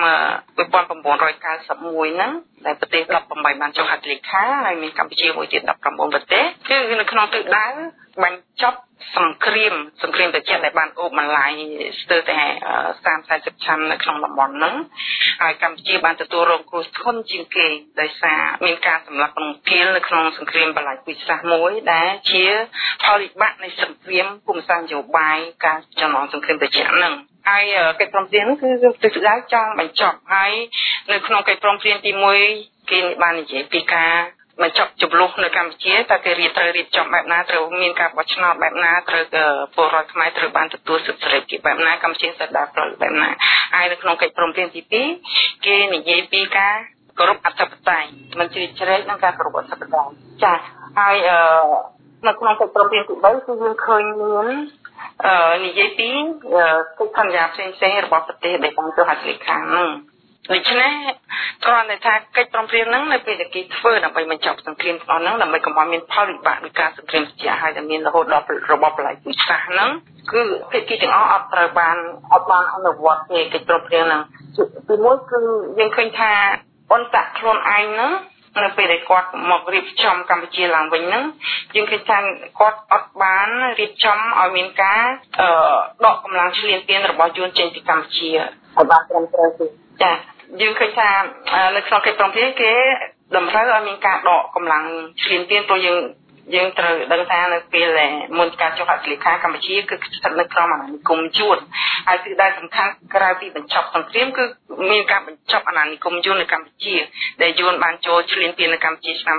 1991ហ្នឹងដែលប្រទេស18បានចុះហត្ថលេខាហើយមានកម្ពុជាមួយទៀត19ប្រទេសគឺនៅក្នុងទិសដៅបញ្ចប់សង្គ្រាមត្រជាក់ដែលបានអូបម្លាយស្ទើរតែ30-40ឆ្នាំនៅក្នុងតំបន់ហ្នឹងហើយកម្ពុជាបានទទួលរងគ្រោះធ្ងន់ជាងគេដោយសារមានការសម្លាប់រង្គាលនៅក្នុងសង្គ្រាមបល្ល័ង្កវិសាសមួយដែលជាផលវិបាកនៃសង្គ្រាមភូមិសាស្ត្រនយោបាយការចំណងសង្គ្រាមត្រជាក់ហ្នឹងហើយកិច្ចព្រមព្រៀងហ្នឹងគឺទិសដៅចង់បញ្ចប់ហើយនៅក្នុងកិច្ចព្រមព្រៀងទី1គេបាននិយាយពីការបញ្ចប់ចំនួននៅកម្ពុជាតើគេត្រូវរៀបចំបែបណាត្រូវមានការបោះឆ្នោតបែបណាត្រូវពលរដ្ឋខ្មែរត្រូវបានទទួលសិទ្ធិសេរីភាពបែបណាកម្ពុជាsẽ đạt đượcបែបណាហើយនៅក្នុងកិច្ចព្រមព្រៀងទី2គេនិយាយពីការគោរពអធិបតេយ្យមិនជ្រៀតជ្រែកនឹងការគោរពអធិបតេយ្យចាហើយនៅក្នុងកិច្ចព្រមព្រៀងទី3គឺយើងឃើញមាននិយាយពីកិច្ចសន្យាផ្សេងៗរបស់ប្រទេសដែលបានចុះហត្ថលេខាហ្នឹងដូច្នេះគ្រាន់តែថាកិច្ចព្រមព្រៀងហ្នឹងនៅពេលដែលគេធ្វើដើម្បីបញ្ចប់សង្គ្រាមទាំងហ្នឹងដើម្បីកុំឲ្យមានផលវិបាកនៃការសង្គ្រាមត្រជាក់ហើយដែលមានរហូតដល់របបបល្ល័ង្កវិសាសហ្នឹងគឺភាគីទាំងអស់អត់បានអនុវត្តនៃកិច្ចព្រមព្រៀងហ្នឹងទីមួយគឺយើងឃើញថាអន្តរខ្លួនឯងហ្នឹងនៅពេលដែលគាត់មករៀបចំកម្ពុជាឡើងវិញហ្នឹងយើងឃើញថាគាត់អត់បានរៀបចំឲ្យមានការដកកម្លាំងឈ្លានពានរបស់យួនចេញពីកម្ពុជាឲ្យបានត្រឹមត្រូវទេចាយើងឃើញថានៅក្នុងកិច្ចព្រមព្រៀងគេតម្រូវឲ្យមានការដកកម្លាំងឈ្លានពានព្រោះយើងត្រូវដឹងថានៅពេលដែលមុនការចុះហត្ថលេខាកម្ពុជាគឺស្ថិតនៅក្រោមអាណានិគមយួនហើយគឺដែលសំខាន់ក្រៅពីបញ្ចប់សង្គ្រាមគឺមានការបញ្ចប់អាណានិគមយួននៅកម្ពុជាដែលយួនបានចូលឈ្លានពាននៅកម្ពុជាឆ្នាំ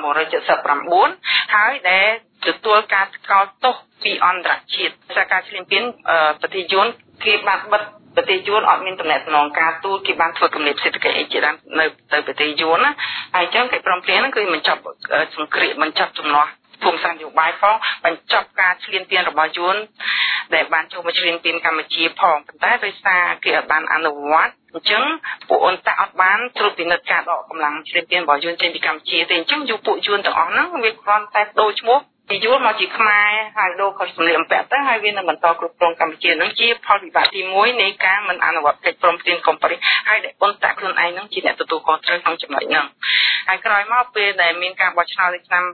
1979ហើយដែលទទួលការស្គាល់ទោសពីអន្តរជាតិសារការឈ្លានពានប្រទេសយួនគេបានបិទប្រទេសយួនអត់មានតំណែងតំណងការទូតគេបានធ្វើគំនិតសេដ្ឋកិច្ចអីជាដើមនៅទៅប្រទេសយួនណាហើយអញ្ចឹងកិច្ចព្រមព្រៀងហ្នឹងគឺបញ្ចប់សង្គ្រាមបញ្ចប់ចំនួនភូមិសាស្ត្រនយោបាយផងបញ្ចប់ការឈ្លានពានរបស់យួនដែលបានចូលមកឈ្លានពានកម្ពុជាផងប៉ុន្តែដោយសារគេអត់បានអនុវត្តអញ្ចឹងពួកអ៊ុនតាក់អត់បានត្រួតពិនិត្យការដកកម្លាំងឈ្លានពានរបស់យួនចេញពីកម្ពុជាទេអញ្ចឹងយកពួកយួនទាំងអស់ហ្នឹងវាគ្រាន់តែដូរឈ្មោះពីយួនមកជាខ្មែរហើយដូរខុសសម្លៀកបំពាក់ទៅហើយវានឹងបន្តគ្រប់គ្រងកម្ពុជានឹងជាផលវិបាកទី1នៃការមិនអនុវត្តកិច្ចព្រមព្រៀងកុំប៉ារីសហើយដែលអ៊ុនតាក់ខ្លួនឯងនឹងជាអ្នកទទួលខុសត្រូវក្នុងចំណុចហ្នឹងហើយក្រោយមកពេលដែលមានការបោះឆ្នោតនៅឆ្នាំ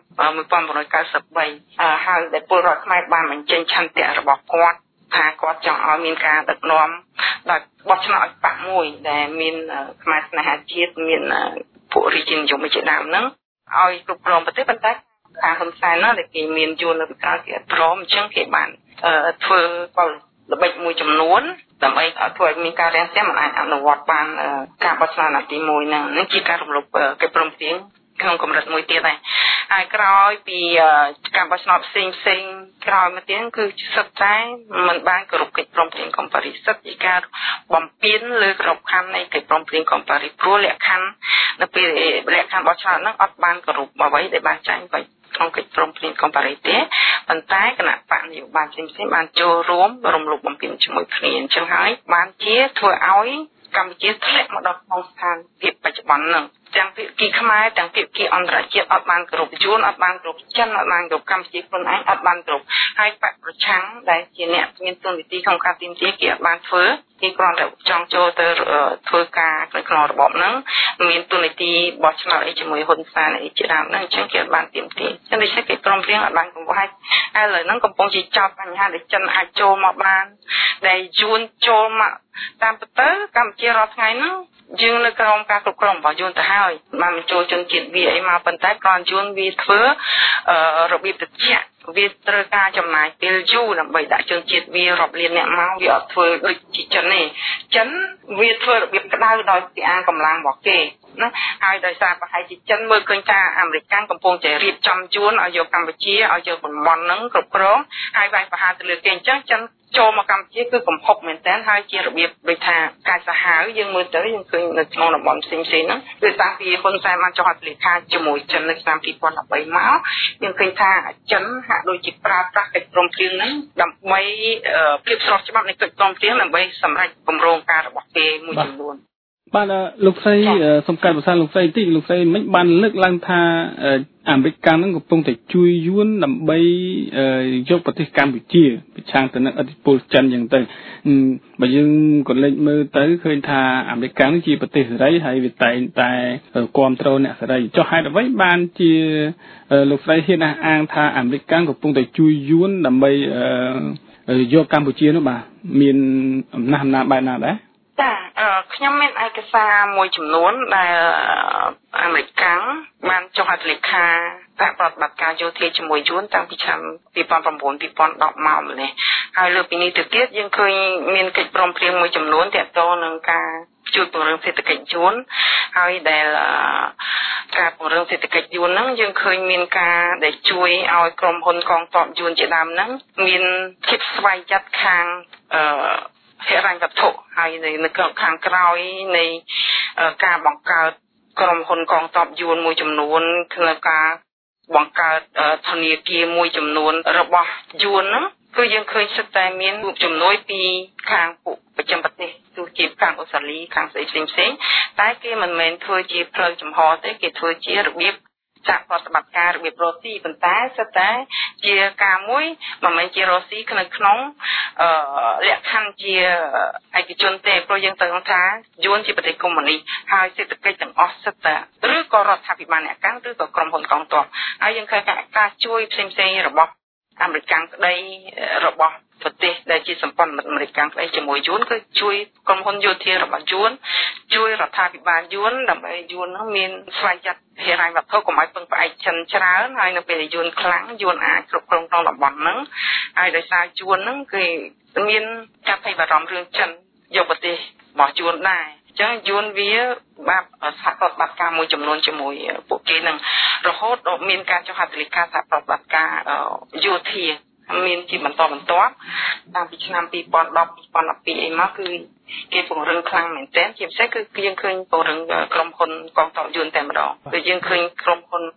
1993ហើយដែលពលរដ្ឋខ្មែរបានបញ្ចេញឆន្ទៈរបស់គាត់ថាគាត់ចង់ឲ្យមានការដឹកនាំដោយបោះឆ្នោតឲ្យបកមួយដែលមានខ្មែរស្នេហាជាតិមានពួករាជានិយមជាដើមហ្នឹងឲ្យគ្រប់គ្រងប្រទេសប៉ុន្តែខាងហ៊ុនសែនណាដែលគេមានយួននៅពីក្រោយគេព្រមអញ្ចឹងគេបានធ្វើបលល្បិចមួយចំនួនដើម្បីឲ្យធ្វើឲ្យមានការរាំងស្ទះមិនអាចអនុវត្តបានការបោះឆ្នោតទី1ហ្នឹងនឹងជាការរំលោភកិច្ចព្រមព្រៀងក្នុងកម្រិតមួយទៀតដែរហើយក្រោយពីការបោះឆ្នោតផ្សេងក្រោយមកទៀតគឺសិតតែមិនបានគោរពកិច្ចព្រមព្រៀងកុំប៉ារីសសិតជាការបំពានលើក្របខ័ណ្ឌនៃកិច្ចព្រមព្រៀងកុំប៉ារីសព្រោះលក្ខខណ្ឌនៅពេលលក្ខខណ្ឌបោះឆ្នោតហ្នឹងអត់បានគោរពអ្វីដែលបានចែងទៅក្នុងកិច្ចព្រមព្រៀងកុំប៉ារីសទេប៉ុន្តែគណៈបកនយោបាយផ្សេងបានចូលរួមរំលោភបំពានជាមួយគ្នាអញ្ចឹងហើយបានជាធ្វើឲ្យកម្ពុជាធ្លាក់មកដល់ក្នុងស្ថានភាពបច្ចុប្បន្នហ្នឹងទាំងភាគីខ្មែរទាំងភាគីអន្តរជាតិអត់បានគោរពយួនអត់បានគោរពចិនអត់បានគោរពកម្ពុជាខ្លួនឯងអត់បានគោរពហើយបកប្រឆាំងដែលជាអ្នកមានទូនាទីក្នុងការទាមទារគេអត់បានធ្វើគេគ្រាន់តែចង់ចូលទៅធ្វើការនៅក្នុងរបបហ្នឹងមានទូនាទីបោះឆ្នោតអីជាមួយហ៊ុនសែនអីជាដើមហ្នឹងអញ្ចឹងគេអត់បានទាមទារចឹងដូច្នេះគេព្រមព្រៀងអត់បានកំពុងហើយឥឡូវហ្នឹងកំពុងជាចោទបញ្ហាដែលចិនអាចចូលមកបានដែលយួនចូលមកតាមពិតទៅកម្ពុជារាល់ថ្ងៃហ្នឹងយើងនៅក្រោមការគ្រប់គ្រងរបស់យួនទៅហើយបានបញ្ចូលជនជាតិវាអីមកប៉ុន្តែគ្រាន់យួនវាធ្វើរបៀបត្រជាក់វាត្រូវការចំណាយពេលយូរដើម្បីដាក់ជនជាតិវារាប់លានអ្នកមកវាអត់ធ្វើដូចជាចិនទេចិនវាធ្វើរបៀបក្តៅដោយពីអាកម្លាំងរបស់គេណាហើយដោយសារប្រហែលជាចិនមើលឃើញថាអាមេរិកកំពុងតែរៀបចំយួនឲ្យយកកម្ពុជាឲ្យយកតំបន់ហ្នឹងគ្រប់គ្រងហើយវាយប្រហារទៅលើគេអញ្ចឹងចិនចូលមកកម្ពុជាគឺកំហុកមែនតើហើយជារបៀបដូចថាកាយសាហាវយើងមើលទៅយើងឃើញនៅក្នុងតំបន់ផ្សេងៗហ្នឹងគឺតាំងពីហ៊ុនសែនបានចុះហត្ថលេខាជាមួយចិននៅឆ្នាំ2013មកយើងឃើញថាចិនហាក់ដូចជាប្រើប្រាស់កិច្ចព្រមព្រៀងហ្នឹងដើម្បីភាពស្របច្បាប់នៃកិច្ចព្រមព្រៀងដើម្បីសម្រេចគម្រោងការរបស់គេមួយចំនួនបាទលោកស្រីសំខាន់ភាសាលោកស្រីតិចលោកស្រីមិនបានលើកឡើងថាអាមេរិកហ្នឹងកំពុងតែជួយយួនដើម្បីយកប្រទេសកម្ពុជាប្រឆាំងទៅនឹងឥទ្ធិពលចិនយ៉ាងទៅបើយើងក៏លេចមើលទៅឃើញថាអាមេរិកហ្នឹងជាប្រទេសសេរីហើយវាតែងតែគ្រប់គ្រងអ្នកសេរីចុះហេតុអ្វីបានជាលោកស្រីហ៊ានអះអាងថាអាមេរិកកំពុងតែជួយយួនដើម្បីយកកម្ពុជានោះបាទមានអំណះបែបណាដែរចាខ្ញុំមានឯកសារមួយចំនួនដែលអាមេរិកបានចុះហត្ថលេខាសហប្រតិបត្តិការយោធាជាមួយយួនតាំងពីឆ្នាំ2009 2010មកម្លេះហើយលើពីនេះទៅទៀតយើងឃើញមានកិច្ចព្រមព្រៀងមួយចំនួនទាក់ទងនឹងការជួយពង្រឹងសេដ្ឋកិច្ចយួនហើយដែលការពង្រឹងសេដ្ឋកិច្ចយួនហ្នឹងយើងឃើញមានការដែលជួយឲ្យក្រុមហ៊ុនកងទ័ពយួនជាដើមហ្នឹងមានភាពស្វ័យយ័តខាងហិរញ្ញវត្ថុហើយនៅខាងក្រោយនៃការបង្កើតក្រុមហ៊ុនកងទ័ពយួនមួយចំនួនក្នុងការបង្កើតធនាគារមួយចំនួនរបស់យួនហ្នឹងគឺយើងឃើញសិតតែមានជំនួយពីខាងពួកប្រចាំប្រទេសទោះជាខាងអូស្ត្រាលីខាងផ្សេងតែគេមិនមែនធ្វើជាផ្លូវចំហទេគេធ្វើជារបៀបសហប្រតិបត្តិការរបៀបរ៉ូស៊ីប៉ុន្តែសិតតែជាការមួយមិនមែនជារ៉ូស៊ីក្នុងលក្ខខណ្ឌជាឯកជនទេព្រោះយើងត្រូវថាយួនជាប្រទេសកុម្មុយនីសហើយសេដ្ឋកិច្ចទាំងអស់សិតតែឬក៏រដ្ឋាភិបាលអ្នកកាន់ឬក៏ក្រុមហ៊ុនកងទ័ពហើយយើងឃើញការជួយផ្សេងៗរបស់អាមេរិកក្តីរបស់ប្រទេសដែលជាសម្ព័ន្ធមិត្តអាមេរិកក្តីជាមួយយួនគឺជួយក្រុមហ៊ុនយោធារបស់យួនជួយរដ្ឋាភិបាលយួនដើម្បីយួននឹងមានស្វ័យយ័តហិរញ្ញវត្ថុកុំឲ្យពឹងផ្អែកចិនច្រើនហើយនៅពេលយួនខ្លាំងយួនអាចគ្រប់គ្រងក្នុងតំបន់ហ្នឹងហើយដោយសារយួនហ្នឹងគេមានការភ័យបារម្ភរឿងចិនយកប្រទេសរបស់យួនដែរអញ្ចឹងយួនវាបានសហប្រតិបត្តិការមួយចំនួនជាមួយពួកគេនឹងរហូតដល់មានការចុះហត្ថលេខាសហប្រតិបត្តិការយោធាមានជាបន្តបន្ទាប់តាំងពីឆ្នាំ2010 2012អីមកគឺគេពង្រឹងខ្លាំងមែនទែនជាពិសេសគឺយើងឃើញពង្រឹងក្រុមហ៊ុនកងទ័ពយួនតែម្ដងគឺយើងឃើញក្រុមហ៊ុន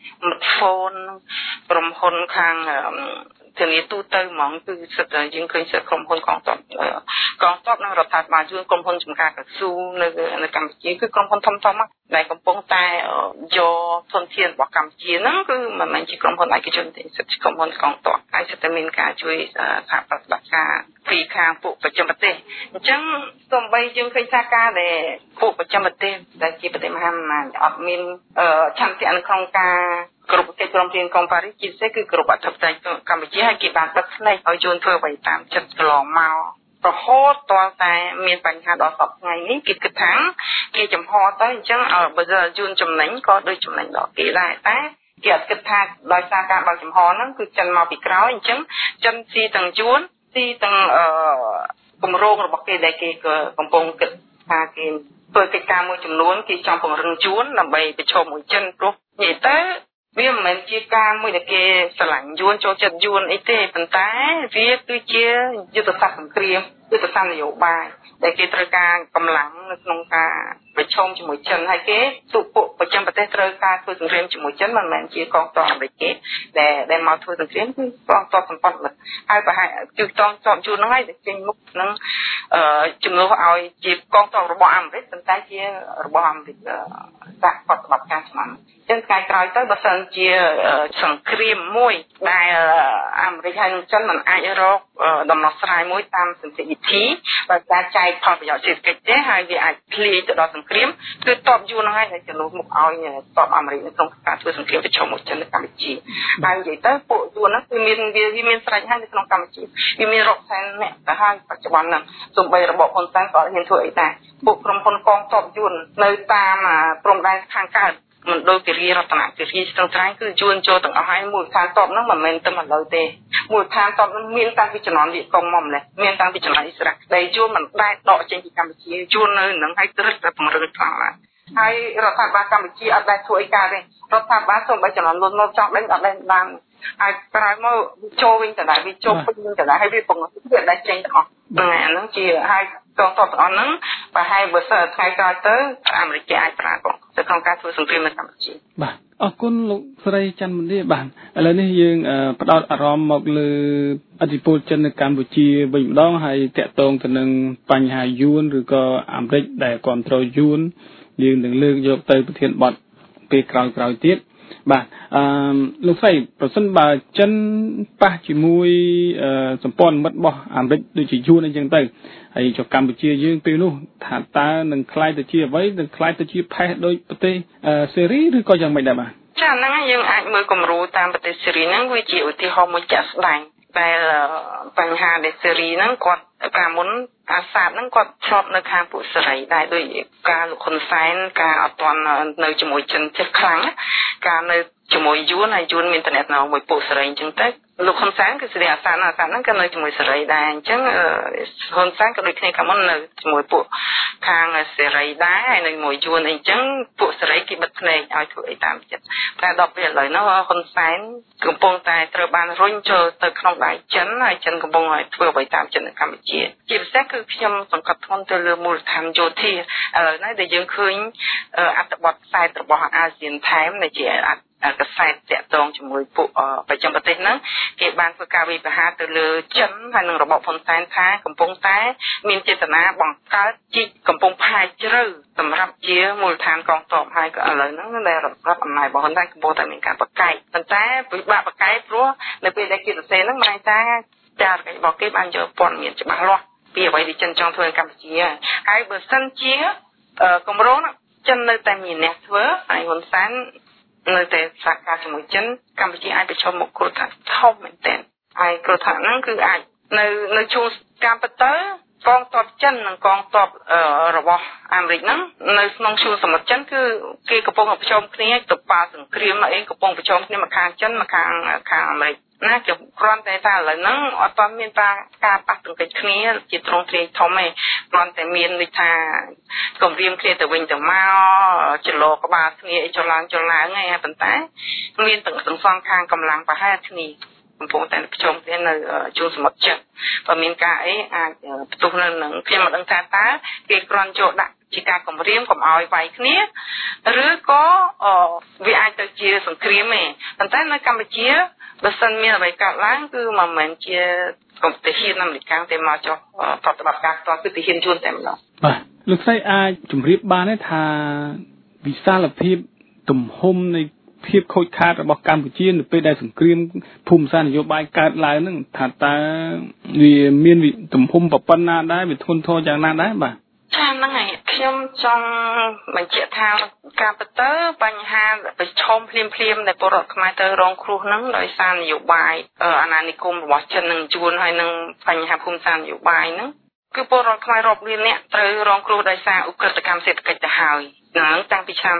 phone ក្រុមហ៊ុនខាងធានាទូទៅហ្មងគឺសិតតែយើងឃើញសិតក្រុមហ៊ុនកងទ័ពនិងរដ្ឋាភិបាលជួនក្រុមហ៊ុនចំការកស៊ូនៅកម្ពុជាគឺក្រុមហ៊ុនធំៗដែលកំពុងតែយកធនធានរបស់កម្ពុជាហ្នឹងគឺមិនមែនជាក្រុមហ៊ុនឯកជនទេសិតជាក្រុមហ៊ុនកងទ័ពហើយសិតតែមានការជួយសហប្រតិបត្តិការពីខាងពួកបច្ចឹមប្រទេសអញ្ចឹងសូម្បីយើងឃើញថាការដែលពួកបច្ចឹមប្រទេសដែលជាប្រទេសមហាអំណាចអត់មានឆន្ទៈនៅក្នុងការគ្រប់កិច្ចព្រមព្រៀងកុងប៉ារីសជាពិសេសគឺគ្រប់អធិបតេយ្យកម្ពុជាហើយគេបានបិទផ្នែកឲ្យយួនធ្វើអ្វីតាមចិត្តកន្លងមករហូតតតែមានបញ្ហាដល់សពថ្ងៃនេះគេគិតថាគេចំហទៅអញ្ចឹងបើយួនចំណេញក៏ដូចចំណេញដល់គេដែរតែគេអត់គិតថាដោយសារការបើកចំហហ្នឹងគឺចិនមកពីក្រោយអញ្ចឹងចិនស៊ីទាំងយួនស៊ីទាំងគម្រោងរបស់គេដែលគេកំពុងគិតថាគេធ្វើកិច្ចការមួយចំនួនគេចង់ពង្រឹងយួនដើម្បីប្រឈមមួយចិនព្រោះនិយាយទៅវាមិនមែនជាការមួយដែលគេស្រឡាញ់យួនចូលចិត្តយួនអីទេប៉ុន្តែវាគឺជាយុទ្ធសាស្ត្រសង្គ្រាមយុទ្ធសាស្ត្រនយោបាយដែលគេត្រូវការកម្លាំងនៅក្នុងការប្រឈមជាមួយចិនហើយគេពួកប្រចាំប្រទេសត្រូវការធ្វើសង្គ្រាមជាមួយចិនមិនមែនជាកងទ័ពអាមេរិកទេដែលមកធ្វើសង្គ្រាមគឺកងទ័ពសម្ព័ន្ធមិត្តហើយប្រហែលគឺកងទ័ពយួនហ្នឹងហើយដែលចេញមុខនឹងជំនួសឲ្យជាកងទ័ពរបស់អាមេរិកប៉ុន្តែជារបស់អាមេរិកសហប្រតិបត្តិការឆ្នាំចឹងថ្ងៃក្រោយទៅបើសិនជាសង្គ្រាមមួយដែលអាមេរិកហើយនិងចិនមិនអាចរកដំណោះស្រាយមួយតាមសន្តិវិធីបើការចែកផលប្រយោជន៍សេដ្ឋកិច្ចទេហើយវាអាចធ្លាយទៅដល់សង្គ្រាមគឺតបយួនហ្នឹងហើយដែលជំនួសមុខឲ្យតបអាមេរិកនៅក្នុងការធ្វើសង្គ្រាមប្រឈមមុខចិននៅកម្ពុជាហើយនិយាយទៅពួកយួនហ្នឹងគឺមានស្រេចហើយនៅក្នុងកម្ពុជាវាមានរាប់សែនអ្នកទៅហើយបច្ចុប្បន្នហ្នឹងទោះបីរបបហ៊ុនសែនក៏ហ៊ានធ្វើអីដែរពួកក្រុមហ៊ុនកងទ័ពយួននៅតាមព្រំដែនខាងកើតមណ្ឌលគិរីរតនគិរីស្ទឹងត្រែងគឺយួនចូលទាំងអស់ហើយមូលដ្ឋានទ័ពហ្នឹងមិនមែនតែឥឡូវទេមូលដ្ឋានទ័ពហ្នឹងមានតាំងពីជំនាន់វិកុងមកម្លេះមានតាំងពីជំនាន់អ៊ីស្រាអែលដែលយួនមិនដែលដកចេញពីកម្ពុជាយួននៅនឹងឲ្យត្រឹកតែពង្រឹងខ្លាំងណាស់ហើយរដ្ឋាភិបាលកម្ពុជាអត់ដែលធ្វើអីការទេរដ្ឋាភិបាលសូម្បីជំនាន់មុនមកចង់ដេញអត់ដែលបានហើយក្រោយមកចូលវិញទៅដែរវាចូលពេញវិញទៅដែរហើយវាពង្រឹងវាដែលចេញទាំងអស់ហ្នឹងជាហើយកងទ័ពទាំងអស់ហ្នឹងប្រហែលបើសិនថ្ងៃក្រោយទៅអាមេរិកអាចប្រើកងទៅក្នុងការធ្វើសង្គ្រាមនៅកម្ពុជាបាទអរគុណលោកស្រីច័ន្ទមនីបាទឥឡូវនេះយើងផ្ដោតអារម្មណ៍មកលើអធិពលចិននៅកម្ពុជាវិញម្ដងហើយតាក់ទងទៅនឹងបញ្ហាយួនឬក៏អាមេរិកដែលគ្រប់គ្រងយួនយើងនឹងលើកយកទៅប្រធានបទពេលក្រោយៗទៀតបាទលោកស្រីប្រសិនបើចិនប៉ះជាមួយសម្ព័ន្ធមិត្តរបស់អាមេរិកដូចជាយួនអីចឹងទៅហើយចុះកម្ពុជាយើងពេលនោះថាតើនឹងខ្លាយទៅជាអ្វីនឹងខ្លាយទៅជាផេះដោយប្រទេសសេរីឬក៏យ៉ាងម៉េចដែរបាទចាហ្នឹងយើងអាចមើលគំរូតាមប្រទេសសេរីហ្នឹងវាជាឧទាហរណ៍មួយចាក់ស្ដែងតែបញ្ហាដែលសេរីហ្នឹងគាត់កាលមុនអាសាតហ្នឹងគាត់ឆ្លប់នៅខាងពួកសេរីដែរដោយការលោកហ៊ុនសែនការអត់ទាន់នៅជាមួយចិនចិត្តខ្លាំងការនៅជាមួយយួនហើយយួនមានតំណែងមួយពួកសេរីអញ្ចឹងទៅលោកហ៊ុនសែនគឺសេរីអាសាតហ្នឹងក៏នៅជាមួយសេរីដែរអញ្ចឹងហ៊ុនសែនក៏ដូចគ្នាកាលមុននៅជាមួយពួកខាងសេរីដែរហើយនៅជាមួយយួនអីចឹងពួកសេរីគេបិទភ្នែកឲ្យធ្វើអីតាមចិត្តតែដល់ពេលឥឡូវហ្នឹងហ៊ុនសែនកំពុងតែត្រូវបានរុញចូលទៅក្នុងដៃចិនហើយចិនកំពុងឲ្យធ្វើអ្វីតាមចិត្តនៅកម្ពុជាជាពិសេសគឺខ្ញុំសង្កត់ធ្ងន់ទៅលើមូលដ្ឋានយោធាឥឡូវនេះដែលយើងឃើញអត្ថបទផ្សាយរបស់អាស៊ានថែមដែលជាកសែតតាក់ទងជាមួយពួកបច្ចឹមប្រទេសហ្នឹងគេបានធ្វើការវិភាគទៅលើចិនហើយនឹងរបបហ៊ុនសែនថាកំពុងតែមានចេតនាបង្កើតជីកកំពុងផាយជ្រៅសម្រាប់ជាមូលដ្ឋានកងទ័ពហើយក៏ឥឡូវហ្នឹងដែលរដ្ឋអំណាចរបស់ហ៊ុនសែនកំពុងតែមានការបកកាយប៉ុន្តែពិបាកបកកាយព្រោះនៅពេលដែលគេសរសេរហ្នឹងមិនថាចារកិច្ចរបស់គេបានយកព័ត៌មានច្បាស់លាស់ពីអ្វីដែលចិនចង់ធ្វើនៅកម្ពុជាហើយបើសិនជាគម្រោងចិននៅតែមានអ្នកធ្វើហើយហ៊ុនសែននៅតែសហការជាមួយចិនកម្ពុជាអាចប្រឈមមុខគ្រោះថ្នាក់ធំមែនទែនហើយគ្រោះថ្នាក់ហ្នឹងគឺអាចនៅជួរការពិតទៅកងទ័ពចិននិងកងទ័ពរបស់អាមេរិកហ្នឹងនៅក្នុងជួរសមុទ្រចិនគឺគេកំពុងប្រជុំគ្នាទៅប៉ាសង្គ្រាមអីកំពុងប្រជុំគ្នាមកខាងចិនមកខាងអាមេរិកណាខ្ញុំគ្រាន់តែថាឥឡូវហ្នឹងអត់ទាន់មានការប៉ះទង្គិចគ្នាជាត្រង់ទ្រាយធំទេគ្រាន់តែមានដូចថាគម្រាមគ្នាទៅវិញទៅមកចលោក្បាលគ្នាអីចលឡើងឯងប៉ុន្តែមានទាំងសងខាងកម្លាំងប្រហែលគ្នាកំពុងតែប្រជុំគ្នានៅជួរសមុទ្រចិត្តបើមានការអីអាចផ្ទុះនៅនឹងខ្ញុំមិនដឹងថាតើគេគ្រាន់ចូលដាក់ជាការគម្រាមកុំឲ្យវាយគ្នាឬក៏វាអាចទៅជាសង្គ្រាមទេប៉ុន្តែនៅកម្ពុជាបើសិនមានអ្វីកើតឡើងគឺមិនមែនជាកុំទាហានអាមេរិកទេមកចុះប្រតិបត្តិការផ្ទាល់គឺទាហានជួនតែម្ដងបាទលោកស្រីអាចជម្រាបបានទេថាវិសាលភាពទំហំនៃភាពខូចខាតរបស់កម្ពុជានៅពេលដែលសង្គ្រាមភូមិសាស្ត្រនយោបាយកើតឡើងហ្នឹងថាតើវាមានទំហំប៉ុណ្ណាដែរវាធ្ងន់ធ្ងរយ៉ាងណាដែរបាទចាហ្នឹងហើយខ្ញុំចង់បញ្ជាក់ថាការពិតទៅបញ្ហាប្រឈមភ្លាមដែលពលរដ្ឋខ្មែរទៅរងគ្រោះហ្នឹងដោយសារនយោបាយអាណានិគមរបស់ចិននឹងជួនហើយនឹងបញ្ហាភូមិសាស្ត្រនយោបាយហ្នឹងគឺពលរដ្ឋខ្មែររាប់លានអ្នកត្រូវរងគ្រោះដោយសារឧក្រិដ្ឋកម្មសេដ្ឋកិច្ចទៅហើយហ្នឹងតាំងពីឆ្នាំ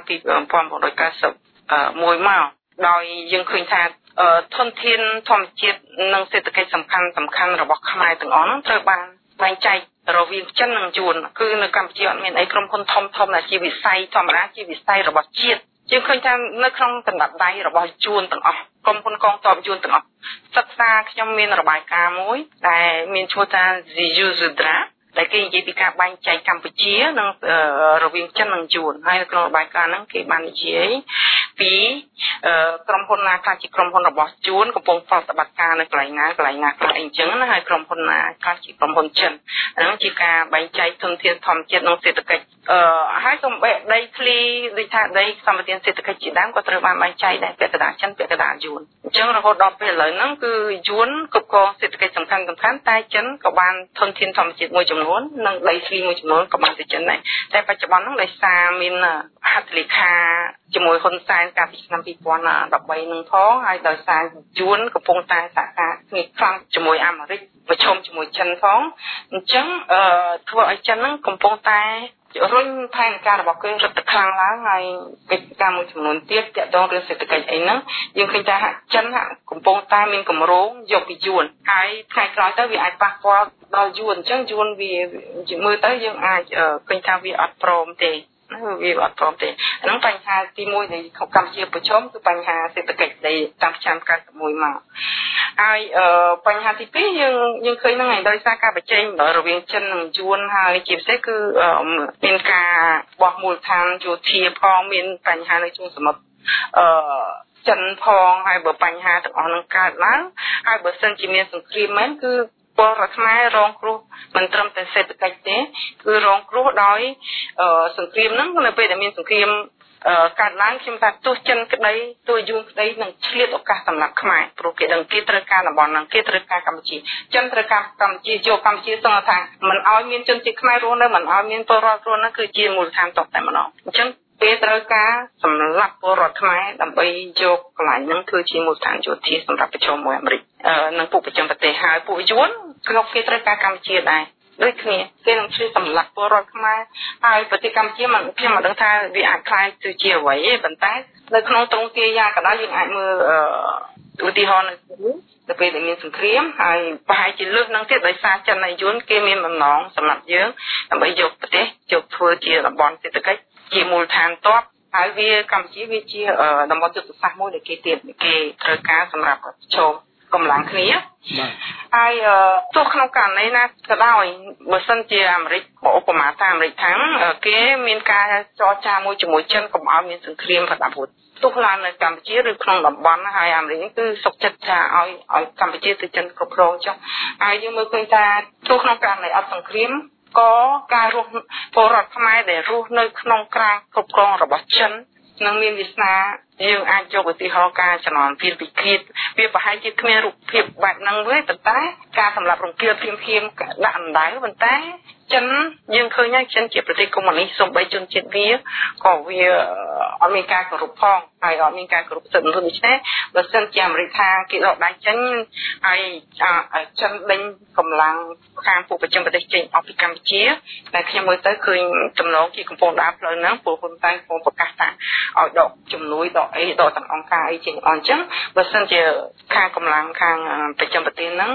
1991មកដោយយើងឃើញថាធនធានធម្មជាតិនិងសេដ្ឋកិច្ចសំខាន់របស់ខ្មែរទាំងអស់ហ្នឹងត្រូវបានបែងចែករវាងចិននិងជួនគឺនៅកម្ពុជាអត់មានអីក្រុមហ៊ុនធំដែលជាវិស័យធម្មតាជាវិស័យរបស់ជាតិយើងឃើញថានៅក្នុងកណ្ដាប់ដៃរបស់ជួនទាំងអស់ក្រុមហ៊ុនកងទ័ពជួនទាំងអស់សិក្សាខ្ញុំមានរបាយការណ៍មួយដែលមានឈ្មោះថា Ziyuzudra ដែលគេនិយាយពីការបែងចែកកម្ពុជានិងរវាងចិននិងជួនហើយនៅក្នុងរបាយការណ៍ហ្នឹងគេបាននិយាយពីក្រុមហ៊ុនណាខ្លះជាក្រុមហ៊ុនរបស់ជួនកំពុងប្រតិបត្តិការនៅកន្លែងណាខ្លះអីអញ្ចឹងណាហើយក្រុមហ៊ុនណាខ្លះជាក្រុមហ៊ុនចិនហ្នឹងជាការបែងចែកធនធានធម្មជាតិនិងសេដ្ឋកិច្ចហើយសំបីដីធ្លីដូចថាដីសម្បត្តិសេដ្ឋកិច្ចជាដើមក៏ត្រូវបានបែងចែកដែរពាក់កណ្ដាលចិនពាក់កណ្ដាលយួនអញ្ចឹងរហូតដល់ពេលឥឡូវហ្នឹងគឺយួនគ្រប់គ្រងសេដ្ឋកិច្ចសំខាន់តែចិនក៏បានធនធានធម្មជាតិមួយចំនួននិងដីធ្លីមួយចំនួនក៏បានទៅចិនដែរតែបច្ចុប្បន្នហ្នឹងដោយសារមានហត្ថលេខាជាមួយហ៊ុនសែនកាលពីឆ្នាំ2013នឹងផងហើយដោយសារយួនកំពុងតែសហការគ្នាខ្លាំងជាមួយអាមេរិកប្រជុំជាមួយចិនផងអញ្ចឹងធ្វើឲ្យចិនហ្នឹងកំពុងតែរុញផែនការរបស់គេរឹតតែខ្លាំងឡើងហើយកិច្ចការមួយចំនួនទៀតទាក់ទងរឿងសេដ្ឋកិច្ចអីហ្នឹងយើងឃើញថាចិនកំពុងតែមានគម្រោងយកពីយួនហើយថ្ងៃក្រោយទៅវាអាចប៉ះពាល់ដល់យួនអញ្ចឹងយួនវាមើលទៅយើងអាចឃើញថាវាអត់ព្រមទេវាអត់ព្រមទេហ្នឹងបញ្ហាទី1នៃកម្ពុជាប្រឈមគឺបញ្ហាសេដ្ឋកិច្ចដែលតាំងឆ្នាំ91មកហើយបញ្ហាទី2យើងឃើញហ្នឹងឯងដោយសារការប្រជែងរវាងចិននិងយួនហើយជាពិសេសគឺមានការបោះមូលដ្ឋានយោធាផងមានបញ្ហានៅជួរសមុទ្រចិនផងហើយបើបញ្ហាទាំងអស់ហ្នឹងកើតឡើងហើយបើសិនជាមានសង្គ្រាមមែនគឺពលរដ្ឋខ្មែររងគ្រោះមិនត្រឹមតែសេដ្ឋកិច្ចទេគឺរងគ្រោះដោយសង្គ្រាមហ្នឹងនៅពេលដែលមានសង្គ្រាមកើតឡើងខ្ញុំថាទោះចិនក្តីទោះយួនក្តីនឹងឆ្លៀតឱកាសសម្រាប់ខ្មែរព្រោះគេដឹងគេត្រូវការតំបន់ហ្នឹងគេត្រូវការកម្ពុជាចិនត្រូវការកម្ពុជាយកកម្ពុជាសឹងថាមិនឲ្យមានជនជាតិខ្មែររស់នៅមិនឲ្យមានពលរដ្ឋរស់នៅគឺជាមូលដ្ឋានតបតែម្ដងអញ្ចឹងពេលត្រូវការសម្រាប់ពលរដ្ឋខ្មែរដើម្បីយកកន្លែងហ្នឹងធ្វើជាមូលដ្ឋានយោធាសម្រាប់ប្រជុំមួយអាមេរិកនិងពួកប្រចាំប្រទេសហើយពួកយួនគ្រប់គេត្រូវការកម្ពុជាដែរដូចគ្នាគេនឹងឆ្លៀតសម្លាប់ពលរដ្ឋខ្មែរហើយប្រទេសកម្ពុជាខ្ញុំមិនដឹងថាវាអាចខ្លាយទៅជាអ្វីទេប៉ុន្តែនៅក្នុងទ្រង់ទ្រាយយ៉ាងក៏ដោយយើងអាចមើលឧទាហរណ៍នៅពេលដែលមានសង្គ្រាមហើយប្រហែលជាលើសនឹងទៀតដោយសារចិនហើយយួនគេមានបំណងសម្រាប់យើងដើម្បីយកប្រទេសយកធ្វើជាតំបន់សេដ្ឋកិច្ចជាមូលដ្ឋានទ័ពហើយវាកម្ពុជាវាជាតំបន់យុទ្ធសាស្ត្រមួយដែលគេត្រូវការសម្រាប់ប្រជុំកម្លាំងគ្នាហើយទោះក្នុងករណីណាក៏ដោយបើសិនជាអាមេរិកឧបមាថាអាមេរិកថាគេមានការចរចាមួយជាមួយចិនកុំឲ្យមានសង្គ្រាមប្រដាប់អាវុធទោះឡើងនៅកម្ពុជាឬក្នុងតំបន់ហើយអាមេរិកគឺសុខចិត្តថាឲ្យកម្ពុជាទៅចិនគ្រប់គ្រងចុះហើយយើងមើលឃើញថាទោះក្នុងករណីអត់សង្គ្រាមក៏ការរស់ពលរដ្ឋខ្មែរដែលរស់នៅក្នុងការគ្រប់គ្រងរបស់ចិននឹងមានវាសនាយើងអាចយកឧទាហរណ៍ការចំនួនពីពីគ្រៀតវាប្រហែលជាគ្មានរូបភាពបែបហ្នឹងទេប៉ុន្តែការសម្រាប់រង្គាលភ្លាមដាក់អណ្ដៅប៉ុន្តែចិនយើងឃើញហើយចិនជាប្រទេសកុម្មុយនីសសូម្បីជនជាតិវាក៏វាអត់មានការគោរពផងហើយអត់មានការគោរពសិទ្ធិមនុស្សដូច្នេះបើសិនជាអាមេរិកថាគេដកដៃចេញហើយចិនដេញកម្លាំងខាងពួកប្រចាំប្រទេសចេញអស់ពីកម្ពុជាតែខ្ញុំមើលទៅឃើញចំណងគេកំពុងដើរផ្លូវហ្នឹងព្រោះហ៊ុនសែនកំពុងប្រកាសថាឲ្យដកជំនួយដកអីដកទាំងអង្គការអីចេញអញ្ចឹងបើសិនជាខាងកម្លាំងខាងប្រចាំប្រទេសហ្នឹងដក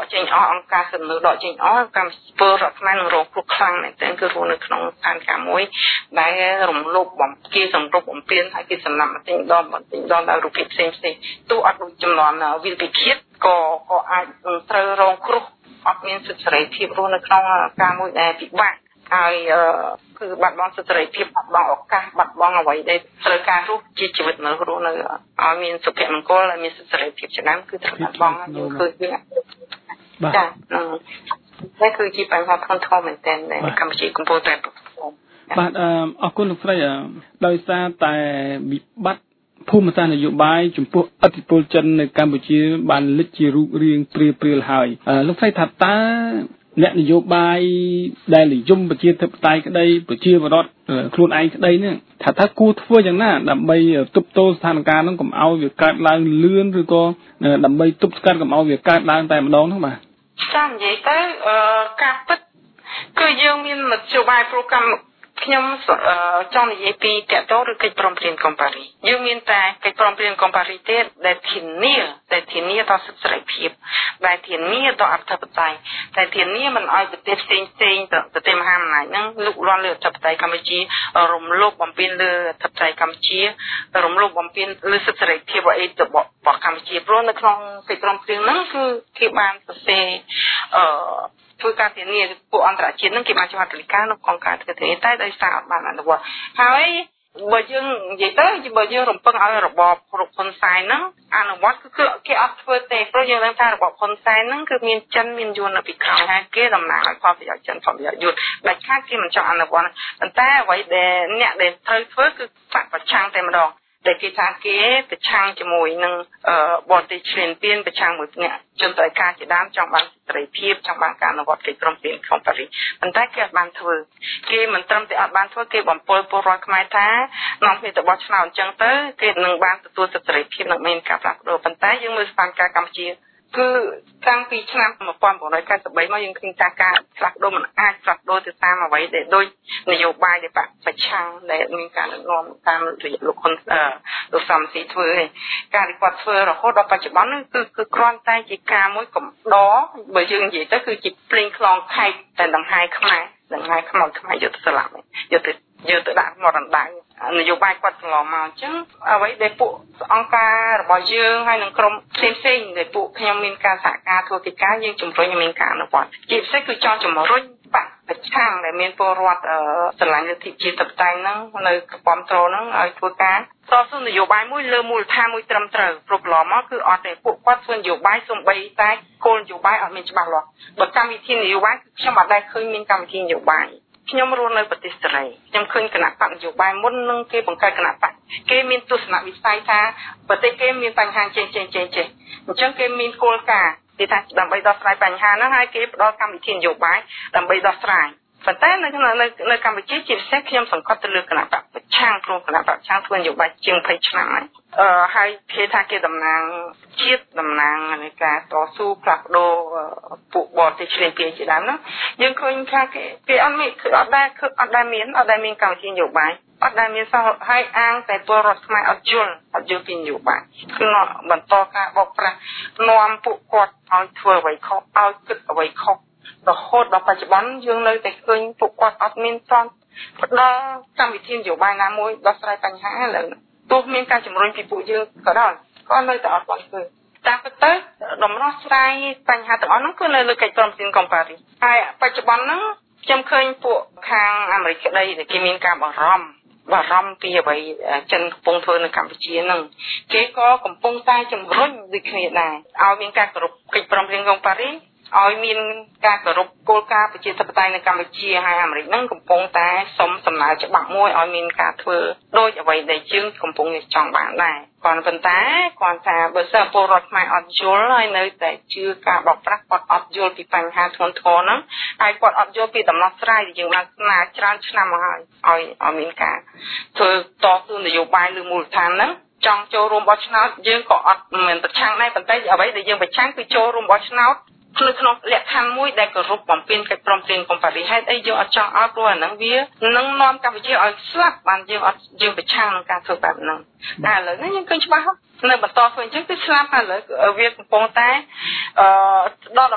ចេញអស់អង្គការសំណើដកចេញអស់កម្មពលរដ្ឋខ្មែរនឹងរងគ្រោះខ្លាំងមែនទែនគឺរស់នៅក្នុងស្ថានភាពមួយដែលរំលោភបំពានសម្រុបបំពានហើយគេសម្លាប់បន្តិចដល់រូបភាពផ្សេងទោះអត់ដូចចំនួនវិលពិឃាតក៏អាចត្រូវរងគ្រោះអត់មានសិទ្ធិសេរីភាពរស់នៅក្នុងការមួយដែលពិបាកហើយគឺបាត់បង់សិទ្ធិសេរីភាពបាត់បង់ឱកាសបាត់បង់អ្វីដែលត្រូវការរស់ជាជីវិតនៅរស់នៅឲ្យមានសុភមង្គលហើយមានសិទ្ធិសេរីភាពជាដើមគឺត្រូវបាត់បង់យើងឃើញយើងចានេះគឺជាបញ្ហាធ្ងន់ធ្ងរមែនទែនដែលកម្ពុជាកំពុងតែប្រឈមបាទអរគុណលោកស្រីដោយសារតែវិបត្តិភូមិសាស្ត្រនយោបាយចំពោះឥទ្ធិពលចិននៅកម្ពុជាបានលេចជារូបរាងព្រាលហើយលោកស្រីថាតើអ្នកនយោបាយដែលនិយមប្រជាធិបតេយ្យក្តីប្រជាពលរដ្ឋខ្លួនឯងក្តីនេះថាគួរធ្វើយ៉ាងណាដើម្បីទប់ទល់ស្ថានភាពហ្នឹងកុំឲ្យវាកើតឡើងលឿនឬក៏ដើម្បីទប់ស្កាត់កុំឲ្យវាកើតឡើងតែម្ដងហ្នឹងបាទចានិយាយទៅការពិតគឺយើងមានមធ្យោបាយប្រូក្រាមខ្ញុំចង់និយាយពីតកតឬកិច្ចព្រមព្រៀងកុំប៉ារីយើងមានតែកិច្ចព្រមព្រៀងកុំប៉ារីទេដែលធានាដល់សិទ្ធិសេរីភាពដែលធានាដល់អធិបតេយ្យតែធានាមិនឲ្យប្រទេសផ្សេងប្រទេសមហាអំណាចហ្នឹងលុកលាន់លើអធិបតេយ្យកម្ពុជារំលោភបំពានលើអធិបតេយ្យកម្ពុជារំលោភបំពានលើសិទ្ធិសេរីភាពរបស់កម្ពុជាព្រោះនៅក្នុងកិច្ចព្រមព្រៀងហ្នឹងគឺគេបានសរសេរធ្វើការធានាពួកអន្តរជាតិនឹងគេបានចំហត្ថលេខានៅក្នុងការធ្វើធានាតែដោយសារអត់បានអនុវត្តហើយបើយើងនិយាយទៅបើយើងរំពឹងឲ្យរបបហ៊ុនសែនហ្នឹងអនុវត្តគឺគេអត់ធ្វើទេព្រោះយើងដឹងថារបបហ៊ុនសែនហ្នឹងគឺមានចិនមានយួននៅពីក្រោយហើយគេតំណាងឲ្យផលប្រយោជន៍ចិនផលប្រយោជន៍យួនដាច់ខាតគេមិនចង់អនុវត្តប៉ុន្តែអ្វីដែលអ្នកដែលត្រូវធ្វើគឺបកប្រឆាំងតែម្ដងដែលគេថាគេប្រឆាំងជាមួយនឹងបរទេសឈ្លានពានប្រឆាំងមួយអ្នកជនតៃការជាដើមចង់បានសេរីភាពចង់បានការអនុវត្តកិច្ចព្រមព្រៀងក្នុងប៉ារីសប៉ុន្តែគេអត់បានធ្វើគេមិនត្រឹមតែអត់បានធ្វើគេបំពុលពលរដ្ឋខ្មែរថានាំគ្នាទៅបោះឆ្នោតអញ្ចឹងទៅគេនឹងបានទទួលសិទ្ធិសេរីភាពនឹងមានការផ្លាស់ប្ដូរប៉ុន្តែយើងមើលស្ថានភាពកម្ពុជាគឺតាំងពីឆ្នាំ1993មកយើងឃើញថាការផ្លាស់ប្ដូរមិនអាចផ្លាស់ប្ដូរទៅតាមអ្វីដែលដូចនយោបាយដែលប្រឆាំងដែលមានការដឹកនាំតាមរយៈលោកហ៊ុនលោកសំស៊ីធ្វើឯងការដែលគាត់ធ្វើរហូតដល់បច្ចុប្បន្នគឺគ្រាន់តែជាការមួយកំដរបើយើងនិយាយទៅគឺជាភ្លេងខ្លងខែកតែដង្ហែខ្មែរខ្មែរយកទៅស្លាប់យកទៅដាក់មាត់រណ្ដៅនយោបាយគាត់កន្លងមកអញ្ចឹងអ្វីដែលពួកអង្គការរបស់យើងហើយនឹងក្រុមផ្សេងដែលពួកខ្ញុំមានការសហការធ្វើកិច្ចការយើងជំរុញឲ្យមានការអនុវត្តជាពិសេសគឺចង់ជំរុញបកប្រឆាំងដែលមានពលរដ្ឋស្រឡាញ់លទ្ធិជាតិបតៃហ្នឹងនៅកំពតហ្នឹងឲ្យធ្វើការតស៊ូនយោបាយមួយលើមូលដ្ឋានមួយត្រឹមត្រូវព្រោះកន្លងមកគឺអត់ទេពួកគាត់ធ្វើនយោបាយសំបីតែគោលនយោបាយអត់មានច្បាស់លាស់បើកម្មវិធីនយោបាយគឺខ្ញុំអត់ដែលឃើញមានកម្មវិធីនយោបាយខ្ញុំរស់នៅប្រទេសសេរីខ្ញុំឃើញគណៈបកនយោបាយមុននឹងគេបង្កើតគណៈបកគេមានទស្សនវិស័យថាប្រទេសគេមានបញ្ហាចេះអញ្ចឹងគេមានគោលការណ៍គេថាដើម្បីដោះស្រាយបញ្ហាហ្នឹងហើយគេផ្ដល់កម្មវិធីនយោបាយដើម្បីដោះស្រាយប៉ុន្តែនៅកម្ពុជាជាពិសេសខ្ញុំសង្កត់ទៅលើគណៈបកប្រឆាំងព្រោះគណៈបកប្រឆាំងធ្វើនយោបាយជាង20ឆ្នាំហើយគេថាគេតំណាងជាតិតំណាងនៃការតស៊ូផ្លាស់ប្ដូរពួកបរទេសឈ្លានពានជាដើមហ្នឹងយើងឃើញថាគេអត់មានគឺអត់ដែលមានកម្មវិធីនយោបាយអត់ដែលមានសោះហើយអាងតែពលរដ្ឋខ្មែរអត់យល់ពីនយោបាយគឺបន្តការបោកប្រាស់នាំពួកគាត់ឲ្យធ្វើអ្វីខុសឲ្យគិតអ្វីខុសរហូតដល់បច្ចុប្បន្នយើងនៅតែឃើញពួកគាត់អត់មានផ្ដល់កម្មវិធីនយោបាយណាមួយដោះស្រាយបញ្ហាឡើយទោះមានការជំរុញពីពួកយើងក៏ដោយក៏នៅតែអត់បានធ្វើតាមពិតទៅដំណោះស្រាយបញ្ហាទាំងអស់ហ្នឹងគឺនៅលើកិច្ចព្រមព្រៀងកុំប៉ារីសហើយបច្ចុប្បន្នហ្នឹងខ្ញុំឃើញពួកខាងអាមេរិកក្តីដែលគេមានការបារម្ភពីអ្វីចិនកំពុងធ្វើនៅកម្ពុជាហ្នឹងគេក៏កំពុងតែជំរុញដូចគ្នាដែរឲ្យមានការគោរពកិច្ចព្រមព្រៀងកុំប៉ារីសឲ្យមានការគោរពគោលការណ៍ប្រជាធិបតេយ្យនៅកម្ពុជាហើយអាមេរិកហ្នឹងកំពុងតែសុំសំណើច្បាប់មួយឲ្យមានការធ្វើដូចអ្វីដែលយើងកំពុងចង់បានដែរគាត់ប៉ុន្តែគាត់ថាបើសិនពលរដ្ឋខ្មែរអត់យល់ហើយនៅតែជឿការបោកប្រាស់គាត់អត់យល់ពីបញ្ហាធ្ងន់ធ្ងរហ្នឹងហើយគាត់អត់យល់ពីដំណោះស្រាយដែលយើងបានស្នើច្រើនឆ្នាំមកហើយឲ្យមានការធ្វើតស៊ូនយោបាយលើមូលដ្ឋានហ្នឹងចង់ចូលរួមបោះឆ្នោតយើងក៏អត់មិនប្រឆាំងដែរប៉ុន្តែអ្វីដែលយើងប្រឆាំងគឺចូលរួមបោះឆ្នោតក្នុងលក្ខខណ្ឌមួយដែលគោរពបំពេញកិច្ចព្រមព្រៀងកុំប៉ារីសហេតុអីយើងអត់ចង់ឲ្យព្រោះអាហ្នឹងវានឹងនាំកម្ពុជាឲ្យស្លាប់បានយើងប្រឆាំងនឹងការធ្វើបែបហ្នឹងតែឥឡូវនេះយើងឃើញច្បាស់នៅបន្តធ្វើអញ្ចឹងគឺស្លាប់ហើយឥឡូវវាកំពុងតែដល់ដំណាក់កាល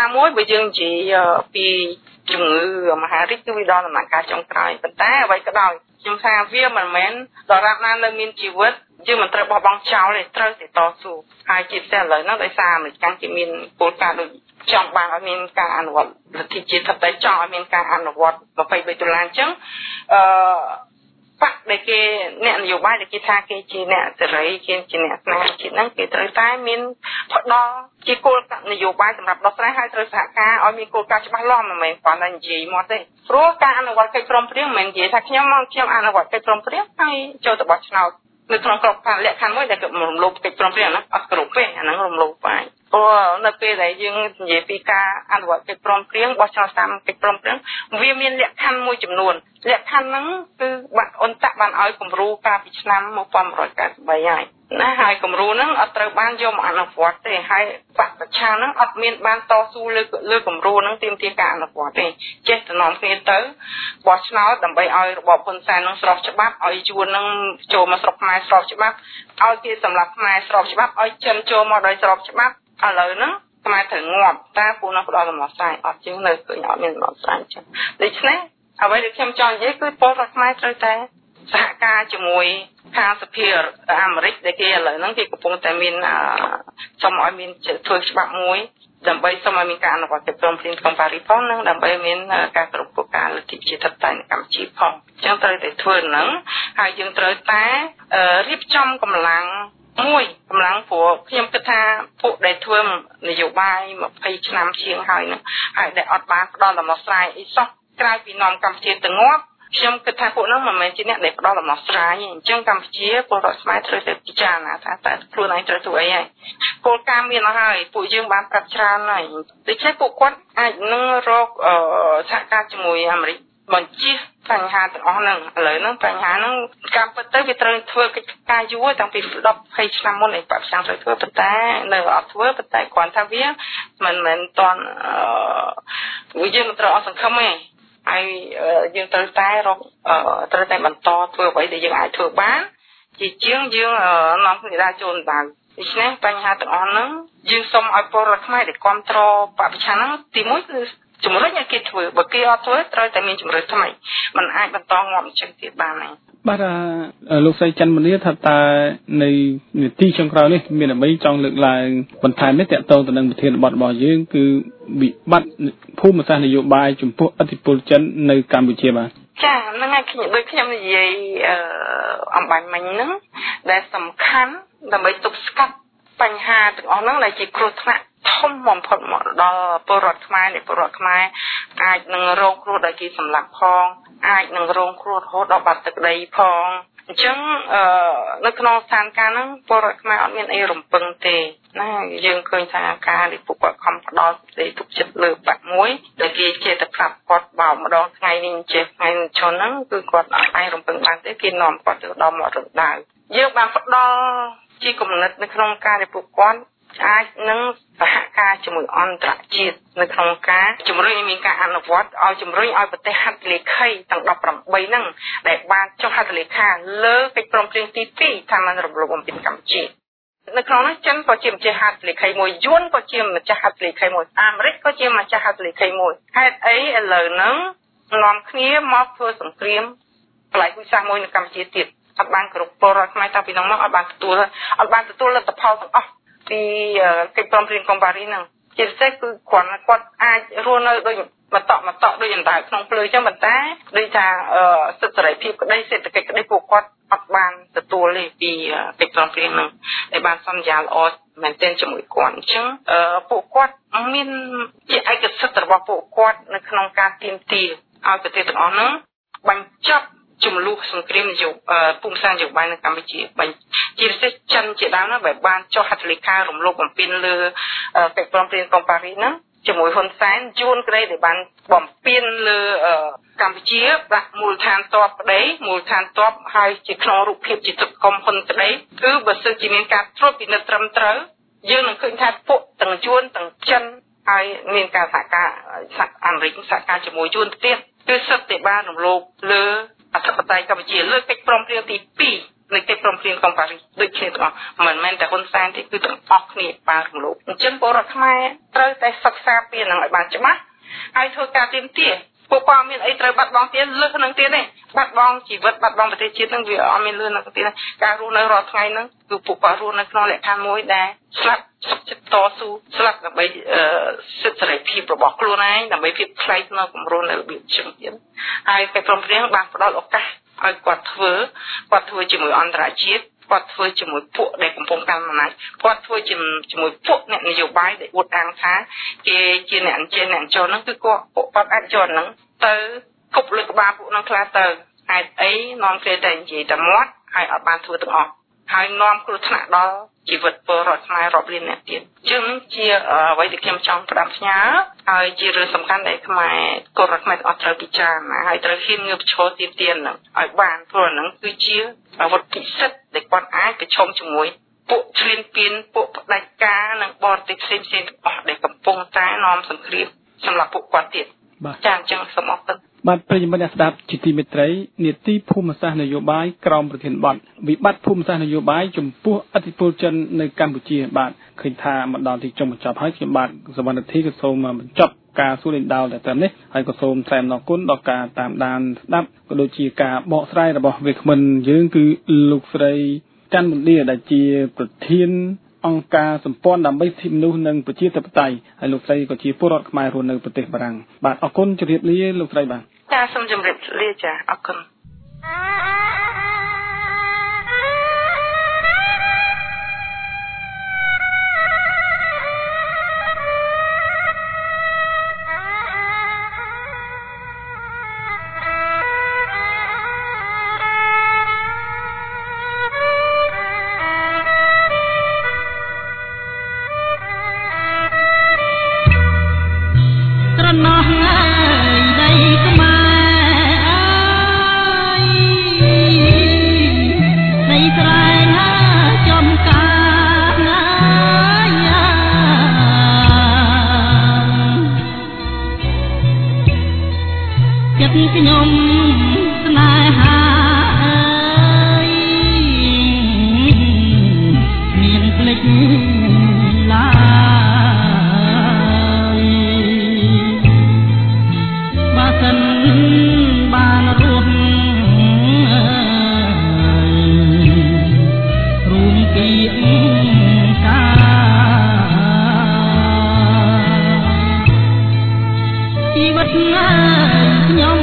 មួយបើយើងនិយាយពីជំងឺមហារីកគឺវាដល់ដំណាក់កាលចុងក្រោយប៉ុន្តែអ្វីក៏ដោយខ្ញុំថាវាមិនមែនដរាបណានៅមានជីវិតយើងមិនត្រូវបោះបង់ចោលទេត្រូវតែតស៊ូហើយជាពិសេសឥឡូវហ្នឹងដោយសារអាមេរិកគេមានគោលការណ៍ដូចចង់បានឲ្យមានការអនុវត្តលទ្ធិជាតិថាតែចង់ឲ្យមានការអនុវត្ត$23អញ្ចឹងបាក់ដែលគេអ្នកនយោបាយដែលគេថាគេជាអ្នកសេរីគេជាអ្នកស្នេហាជាតិហ្នឹងគេត្រូវតែមានផ្ដល់ជាគោលនយោបាយសម្រាប់ដោះស្រាយហើយត្រូវសហការឲ្យមានគោលការណ៍ច្បាស់លាស់មិនមែនគ្រាន់តែនិយាយមកទេព្រោះការអនុវត្តកិច្ចព្រមព្រៀងមិនមែននិយាយថាខ្ញុំអនុវត្តកិច្ចព្រមព្រៀងហើយចូលទៅបោះឆ្នោតនៅក្នុងក្របខ័ណ្ឌលក្ខខណ្ឌមួយដែលគេរំលោភកិច្ចព្រមព្រៀងហ្នឹងអត់គ្រប់ទេអាហ្នឹងរំលោភបាយព្រោះនៅពេលដែលយើងនិយាយពីការអនុវត្តកិច្ចព្រមព្រៀងបោះឆ្នោតតាមកិច្ចព្រមព្រៀងវាមានលក្ខខណ្ឌមួយចំនួនលក្ខខណ្ឌហ្នឹងគឺបានអន្តៈបានឲ្យគំរូកាលពីឆ្នាំ1993ហើយណាហើយគំរូហ្នឹងអត់ត្រូវបានយកមកអនុវត្តទេហើយបកប្រឆាំងហ្នឹងអត់មានបានតស៊ូលើគំរូហ្នឹងទាមទារការអនុវត្តទេចេះតែនាំគ្នាទៅបោះឆ្នោតដើម្បីឲ្យរបបហ៊ុនសែនហ្នឹងស្របច្បាប់ឲ្យយួនហ្នឹងចូលមកស្រុកខ្មែរស្របច្បាប់ឲ្យគេសម្រាប់ខ្មែរស្របច្បាប់ឲ្យចិនចូលមកដោយស្របច្បាប់ឥឡូវហ្នឹងខ្មែរត្រូវងាប់តែពួកនោះផ្ដល់ដំណោះស្រាយអត់ជាងនៅឃើញអត់មានដំណោះស្រាយចឹងដូច្នេះអ្វីដែលខ្ញុំចង់និយាយគឺពលរដ្ឋខ្មែរត្រូវតែសហការជាមួយខាងសភាអាមេរិកដែលគេឥឡូវហ្នឹងគេកំពុងតែមានសុំឲ្យមានធ្វើច្បាប់មួយដើម្បីសុំឲ្យមានការអនុវត្តកិច្ចព្រមព្រៀងក្នុងប៉ារីសផងនិងដើម្បីមានការគ្រប់គ្រងការលទ្ធិប្រជាធិបតេយ្យនៅកម្ពុជាផងអញ្ចឹងត្រូវតែធ្វើហ្នឹងហើយយើងត្រូវតែរៀបចំកម្លាំងព្រោះខ្ញុំគិតថាពួកដែលធ្វើនយោបាយ20ឆ្នាំជាងហើយហ្នឹងហើយដែលអត់បានផ្ដល់ដំណោះស្រាយអីសោះក្រៅពីនាំកម្ពុជាទៅងាប់ខ្ញុំគិតថាពួកហ្នឹងមិនមែនជាអ្នកដែលផ្ដល់ដំណោះស្រាយទេអញ្ចឹងកម្ពុជាពលរដ្ឋខ្មែរត្រូវតែពិចារណាថាតើខ្លួនឯងត្រូវធ្វើអីហើយគោលការណ៍មានហើយពួកយើងបានប្រាប់ច្រើនហើយដូច្នេះពួកគាត់អាចនឹងរកសហការជាមួយអាមេរិកបញ្ជៀសបញ្ហាទាំងអស់ហ្នឹងឥឡូវហ្នឹងបញ្ហាហ្នឹងកម្មពិតទៅវាត្រូវធ្វើកិច្ចការយូរតាំងពី10-20ឆ្នាំមុនឯបព្វជិត្រូវធ្វើប៉ុន្តែនៅអត់ធ្វើប៉ុន្តែគ្រាន់ថាវាមិនមែនតន់យើងមិនត្រូវអស់សង្ឃឹមទេហើយយើងត្រូវតែបន្តធ្វើអ្វីដែលយើងអាចធ្វើបានជាជាងយើងនាំគ្នាដើរចូលដើរដូច្នេះបញ្ហាទាំងអស់ហ្នឹងយើងសូមឲ្យពលរដ្ឋខ្មែរដែលគ្រប់គ្រងបព្វជិហ្នឹងទីមួយគឺជំរុញឲ្យគេធ្វើបើគេអត់ធ្វើត្រូវតែមានជំរឿនថ្មីมันអាចបន្តងាប់អញ្ចឹងទៀតបានទេបាទលោកស្រីច័ន្ទមនីថាតើในនីតិចុងក្រោយនេះមានអ្វីចង់លើកឡើងបន្ថែមនេះតកតងទៅនឹងប្រធានបទរបស់យើងគឺវិបត្តិភូមិសាស្ត្រនយោបាយចំពោះឥទ្ធិពលចិននៅកម្ពុជាបាទចាហ្នឹងហើយខ្ញុំនិយាយអំបញ្ញមិញហ្នឹងដែលសំខាន់ដើម្បីទប់ស្កាត់បញ្ហាទាំងអស់ហ្នឹងដែលជាគ្រោះថ្នាក់ធំបំផុតមកដល់ពលរដ្ឋខ្មែរនៃពលរដ្ឋខ្មែរអាចនឹងរងគ្រោះដោយគេសម្លាប់ផងអាចនឹងរងគ្រោះរហូតដល់បាត់ទឹកដីផងអញ្ចឹងនៅក្នុងស្ថានភាពហ្នឹងពលរដ្ឋខ្មែរអត់មានអីរំពឹងទេណាយើងឃើញថាការដែលពួកគាត់ខំផ្ដល់សេចក្តីទុកចិត្តលើបាក់មួយដែលគេជាតែប្រាប់គាត់បោកម្ដងថ្ងៃនេះចេះថ្ងៃនេះឈុនហ្នឹងគឺគាត់អត់អាចរំពឹងបានទេគេនាំគាត់ទៅដល់មករំដៅយើងបានផ្ដល់ជាគំនិតនៅក្នុងការដែលពួកគាត់អាចនឹងសហការជាមួយអន្តរជាតិនៅក្នុងការជំរុញឲ្យមានការអនុវត្តឲ្យជំរុញឲ្យប្រទេសហត្ថលេខីទាំង18ហ្នឹងដែលបានចុះហត្ថលេខាលើកិច្ចព្រមព្រៀងទី2ថាមិនរំលោភបំពានកម្ពុជានៅក្នុងនោះចិនក៏ជាម្ចាស់ហត្ថលេខីមួយយួនក៏ជាម្ចាស់ហត្ថលេខីមួយអាមេរិកក៏ជាម្ចាស់ហត្ថលេខីមួយហេតុអីឥឡូវហ្នឹងនាំគ្នាមកធ្វើសង្គ្រាមកន្លែងវិសាសមួយនៅកម្ពុជាទៀតអត់បានគ្រប់ពលរដ្ឋខ្មែរតាំងពីនោះមកអត់បានទទួលលទ្ធផលទាំងអស់ពីកិច្ចព្រមព្រៀងកុងប៉ារីសហ្នឹងជាពិសេសគឺគាត់អាចរស់នៅដូចមកតក់ដូចអណ្ដើកក្នុងភ្លើអញ្ចឹងប៉ុន្តែដូចថាសិទ្ធិសេរីភាពក្តីសេដ្ឋកិច្ចក្តីពួកគាត់អត់បានទទួលទេពីកិច្ចព្រមព្រៀងហ្នឹងដែលបានសន្យាល្អមែនទែនជាមួយគាត់អញ្ចឹងពួកគាត់មានជាឯកសិទ្ធិរបស់ពួកគាត់នៅក្នុងការទាមទារឲ្យប្រទេសទាំងអស់ហ្នឹងបញ្ចប់ចំនួនសង្គ្រាមភូមិសាស្ត្រនយោបាយនៅកម្ពុជាជាពិសេសចិនជាដើមណាដែលបានចុះហត្ថលេខារំលោភបំពានលើកិច្ចព្រមព្រៀងកុងប៉ារីសហ្នឹងជាមួយហ៊ុនសែនយួនក្តីដែលបានបំពានលើកម្ពុជាដាក់មូលដ្ឋានទ័ពក្តីមូលដ្ឋានទ័ពហើយជាក្នុងរូបភាពជាទឹកកុំហ៊ុនក្តីគឺបើសិនជាមានការត្រួតពិនិត្យត្រឹមត្រូវយើងនឹងឃើញថាពួកទាំងយួនទាំងចិនហើយមានការសហការអាមេរិកសហការជាមួយយួនទៀតគឺសិទ្ធិតែបានរំលោភលើអធិបតេយ្យកម្ពុជាលើកិច្ចព្រមព្រៀងទី2 នៃកិច្ចព្រមព្រៀងក្រុងប៉ារីសដូចគ្នាទាំងអស់មិនមែនតែហ៊ុនសែនទេគឺទាំងអស់គ្នាបានរំលោភអញ្ចឹងពលរដ្ឋខ្មែរត្រូវតែសិក្សាពីនឹងឲ្យបានច្បាស់ហើយធ្វើការទៀមទាពួកគាត់មានអីត្រូវបាត់បង់ទៀតលើសនឹងទៀតទេបាត់បង់ជីវិតបាត់បង់ប្រទេសជាតិនឹងវាអត់មានលឿននឹងទៀតការរស់នៅរាល់ថ្ងៃហ្នឹងគឺពួកគាត់រស់នៅក្នុងលក្ខខណ្ឌមួយដែលស្លាប់សុខចិត្តតស៊ូស្លាប់ដើម្បីសិទ្ធិសេរីភាពរបស់ខ្លួនឯងដើម្បីភាពថ្លៃថ្នូរគម្រោងនៅរបៀបជាងទៀតហើយកិច្ចព្រមព្រៀងបានផ្ដល់ឱកាសឲ្យគាត់ធ្វើជាមួយអន្តរជាតិគាត់ធ្វើជាមួយពួកដែលកំពុងកាន់អំណាចគាត់ធ្វើជាមួយពួកអ្នកនយោបាយដែលអួតអាងថាគេជាអ្នកអញ្ជើញអ្នកអញ្ជរហ្នឹងគឺពួកគាត់អាចយកហ្នឹងទៅគប់លើក្បាលពួកហ្នឹងខ្លះទៅហេតុអីនាំគ្នាតែនិយាយតែមាត់ហើយអត់បានធ្វើទាំងអស់ហើយនាំគ្រោះថ្នាក់ដល់ជីវិតពលរដ្ឋខ្មែររាប់លានអ្នកទៀតជាងនេះជាអ្វីដែលខ្ញុំចង់ផ្ដាំផ្ញើហើយជារឿងសំខាន់ដែលខ្មែរកូនរដ្ឋខ្មែរទាំងអស់ត្រូវពិចារណាហើយត្រូវហ៊ានងើបឈរទៀមទានហ្នឹងឲ្យបានព្រោះហ្នឹងគឺជាអាវុធពិសិដ្ឋដែលគាត់អាចប្រឈមជាមួយពួកឈ្លានពានពួកផ្ដាច់ការនិងបរទេសផ្សេងៗទាំងអស់ដែលកំពុងតែនាំសង្គ្រាមសម្រាប់ពួកគាត់ទៀតចាអញ្ចឹងសូមអរគុណបាទប្រិយមិត្តអ្នកស្ដាប់ជាទីមេត្រីនីតិភូមិសាស្ត្រនយោបាយក្រមប្រធានបទវិបត្តិភូមិសាស្ត្រនយោបាយចំពោះឥទ្ធិពលចិននៅកម្ពុជាបាទឃើញថាមកដល់ទីចុងបញ្ចប់ហើយខ្ញុំបាទសវណ្ណធីក៏សូមបញ្ចប់ការសួរលេងដោលតែត្រឹមនេះហើយក៏សូមថ្លែងអំណរគុណដល់ការតាមដានស្ដាប់ក៏ដូចជាការបកស្រាយរបស់វាគ្មិនយើងគឺលោកស្រីច័ន្ទមន្ទីរដែលជាប្រធានអង្គការសម្ព័ន្ធដើម្បីសិទ្ធិមនុស្សនិងប្រជាធិបតេយ្យហើយលោកស្រីក៏ជាពលរដ្ឋខ្មែររស់នៅប្រទេសបារាំងបាទអរគុណជម្រាបលាលោកស្រីបាទចាសូមជម្រាបលាចាអរគុណខ្ញុំស្នេហាអើយមានភ្លេចឡើយបើសិនបានរស់រួមពីកាជីវិតខ្ញុំ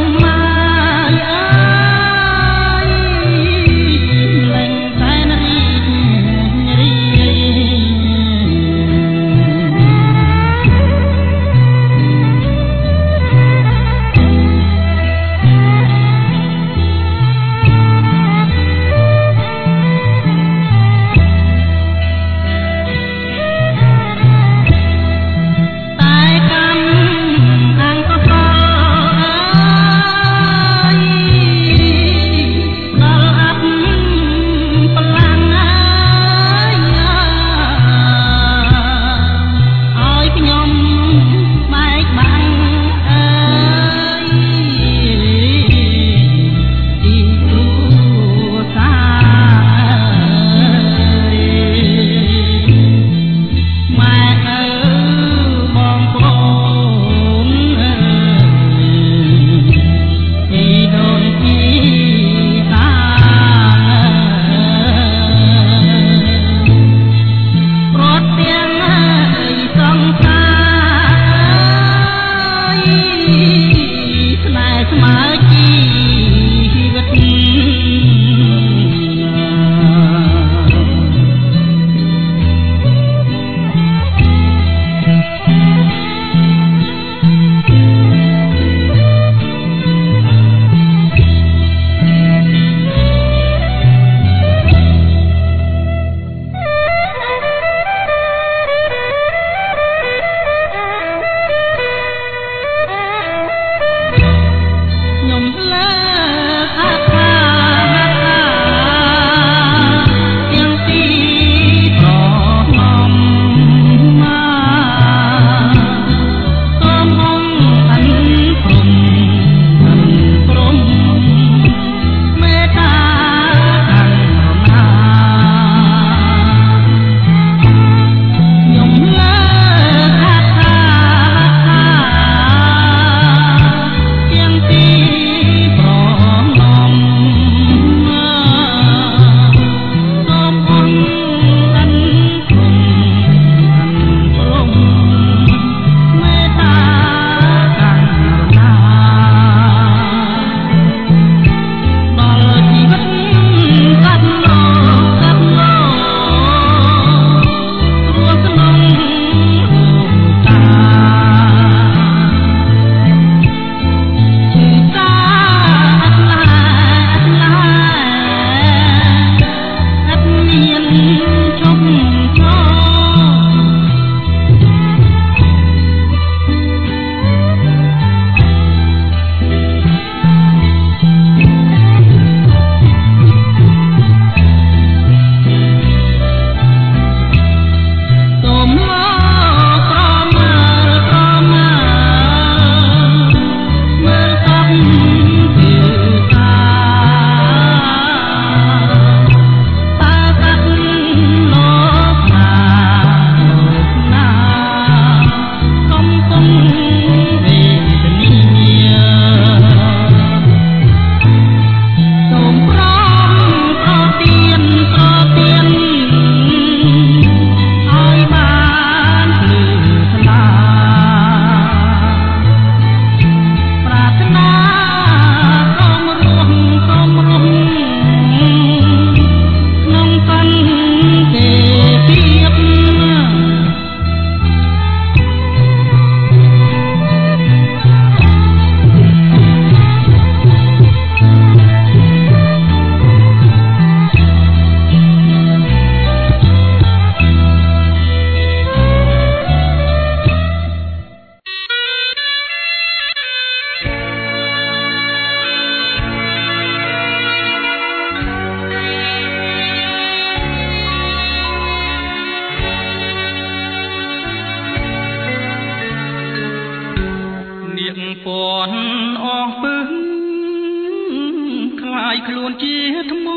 ពន់អស់ពឹងคล้ายខ្លួនជាថ្ម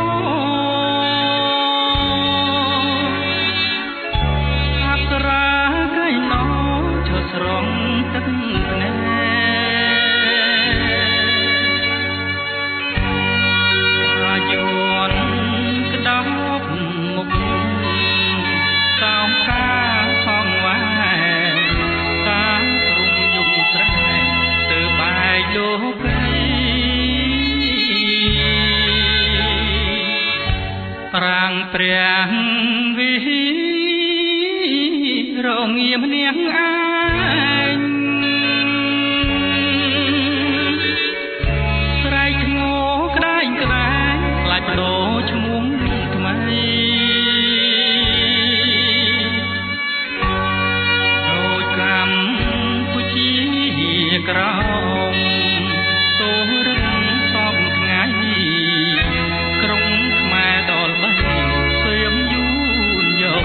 អប្សរាកៃណោឈរស្រង់ទឹកភ្នែករាយនក្តោបមុខតោងការសងវ៉ែតាមរុំយំស្រែទៅបែកលោកប្រាំងព្រះវិរងៀមនាងឯងស្រែកឈ្ងោក្តែងក្តែងខ្លាចបដូរឈ្មោះថ្មីដូចកម្ពុជាក្រោមសូរឹងសំថ្ងៃក្រុងខ្មែរដល់បីសៀមយូនយក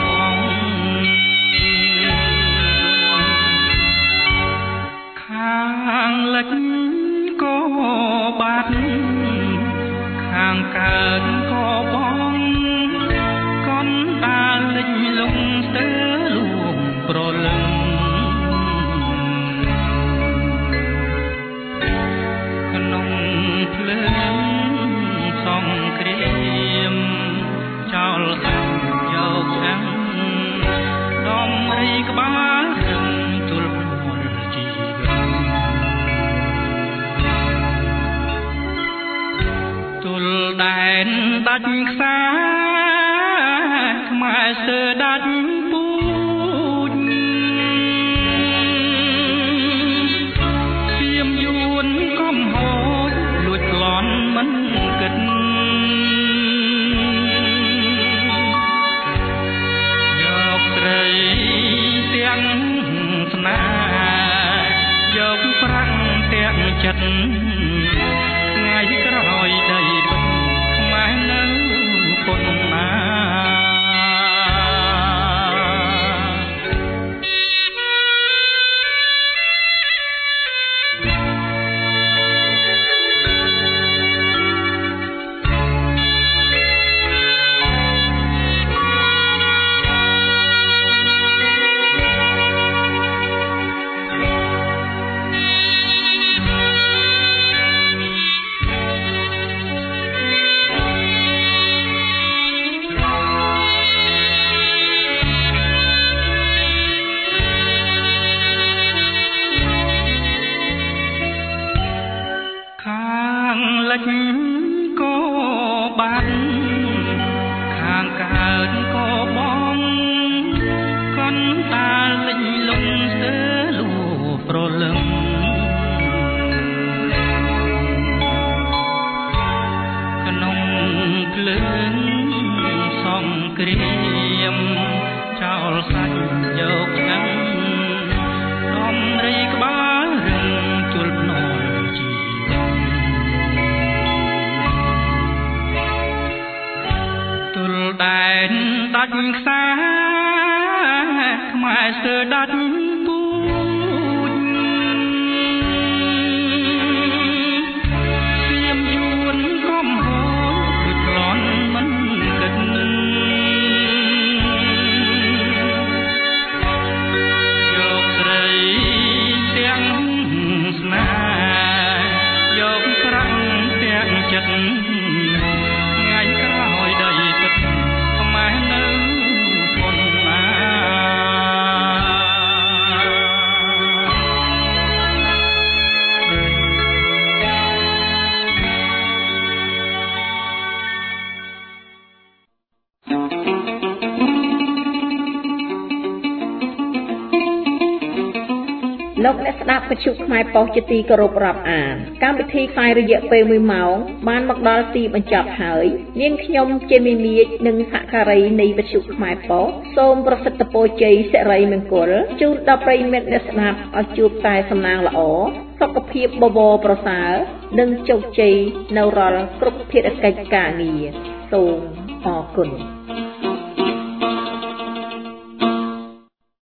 ខាងលិចក៏បាត់ខាងកើតក៏បងកនដាលលិចលងស្ទើលួងប្រលឹងក្នុងភ្លើងសង្គ្រាមចោលសាំយកចាំដំរីក្បាលរឹងជលពលជីវិតជលដែនដាច់ខ្សែខ្មែរសើដាច់ពូជសៀមយួនកំហូចលួចប្លន់មិនគិតយកស្រីទាំងស្នាយកប្រាំងទាំងចិត្តថ្ងៃក្រោយដីពិតខ្មែរនៅប៉ុណ្ណាក៏បាត់ខាងកើតក៏បងកនតាលិញលងស្ទើលួប្រលឹងក្នុងភ្លើងសង្គ្រាមចោលសាច់យកចាំដំរីក្បាលរឹងជលភ្នល់ដែនដាច់ខ្សែខ្មែរសើដាច់ពូជសៀមយួនកំហូចដូចប្លន់មិនគិតយកស្រីទាំងស្នាយកប្រាំងទាំងចិត្តថ្ងៃក្រោយដីពិតខ្មែរនៅប៉ុណ្ណាលោកអ្នកស្ដាប់វិទ្យុខ្មែរប៉ុស្តិ៍ជាទីគោរពរាប់អានកម្មវិធីផ្សាយរយៈពេល1ម៉ោងបានមកដល់ទីបញ្ចប់ហើយនាងខ្ញុំជាមីមៀកនិងសហការីនៃវិទ្យុខ្មែរប៉ុស្តិ៍សូមប្រសិទ្ធពរជ័យសិរីមង្គលជូនដល់ប្រិយមិត្តអ្នកស្ដាប់ឲ្យជួបតែសំណាងល្អសុខភាពបបរប្រសើរនិងជោគជ័យនៅរាល់គ្រប់ភារកិច្ចការងារសូមអរគុណ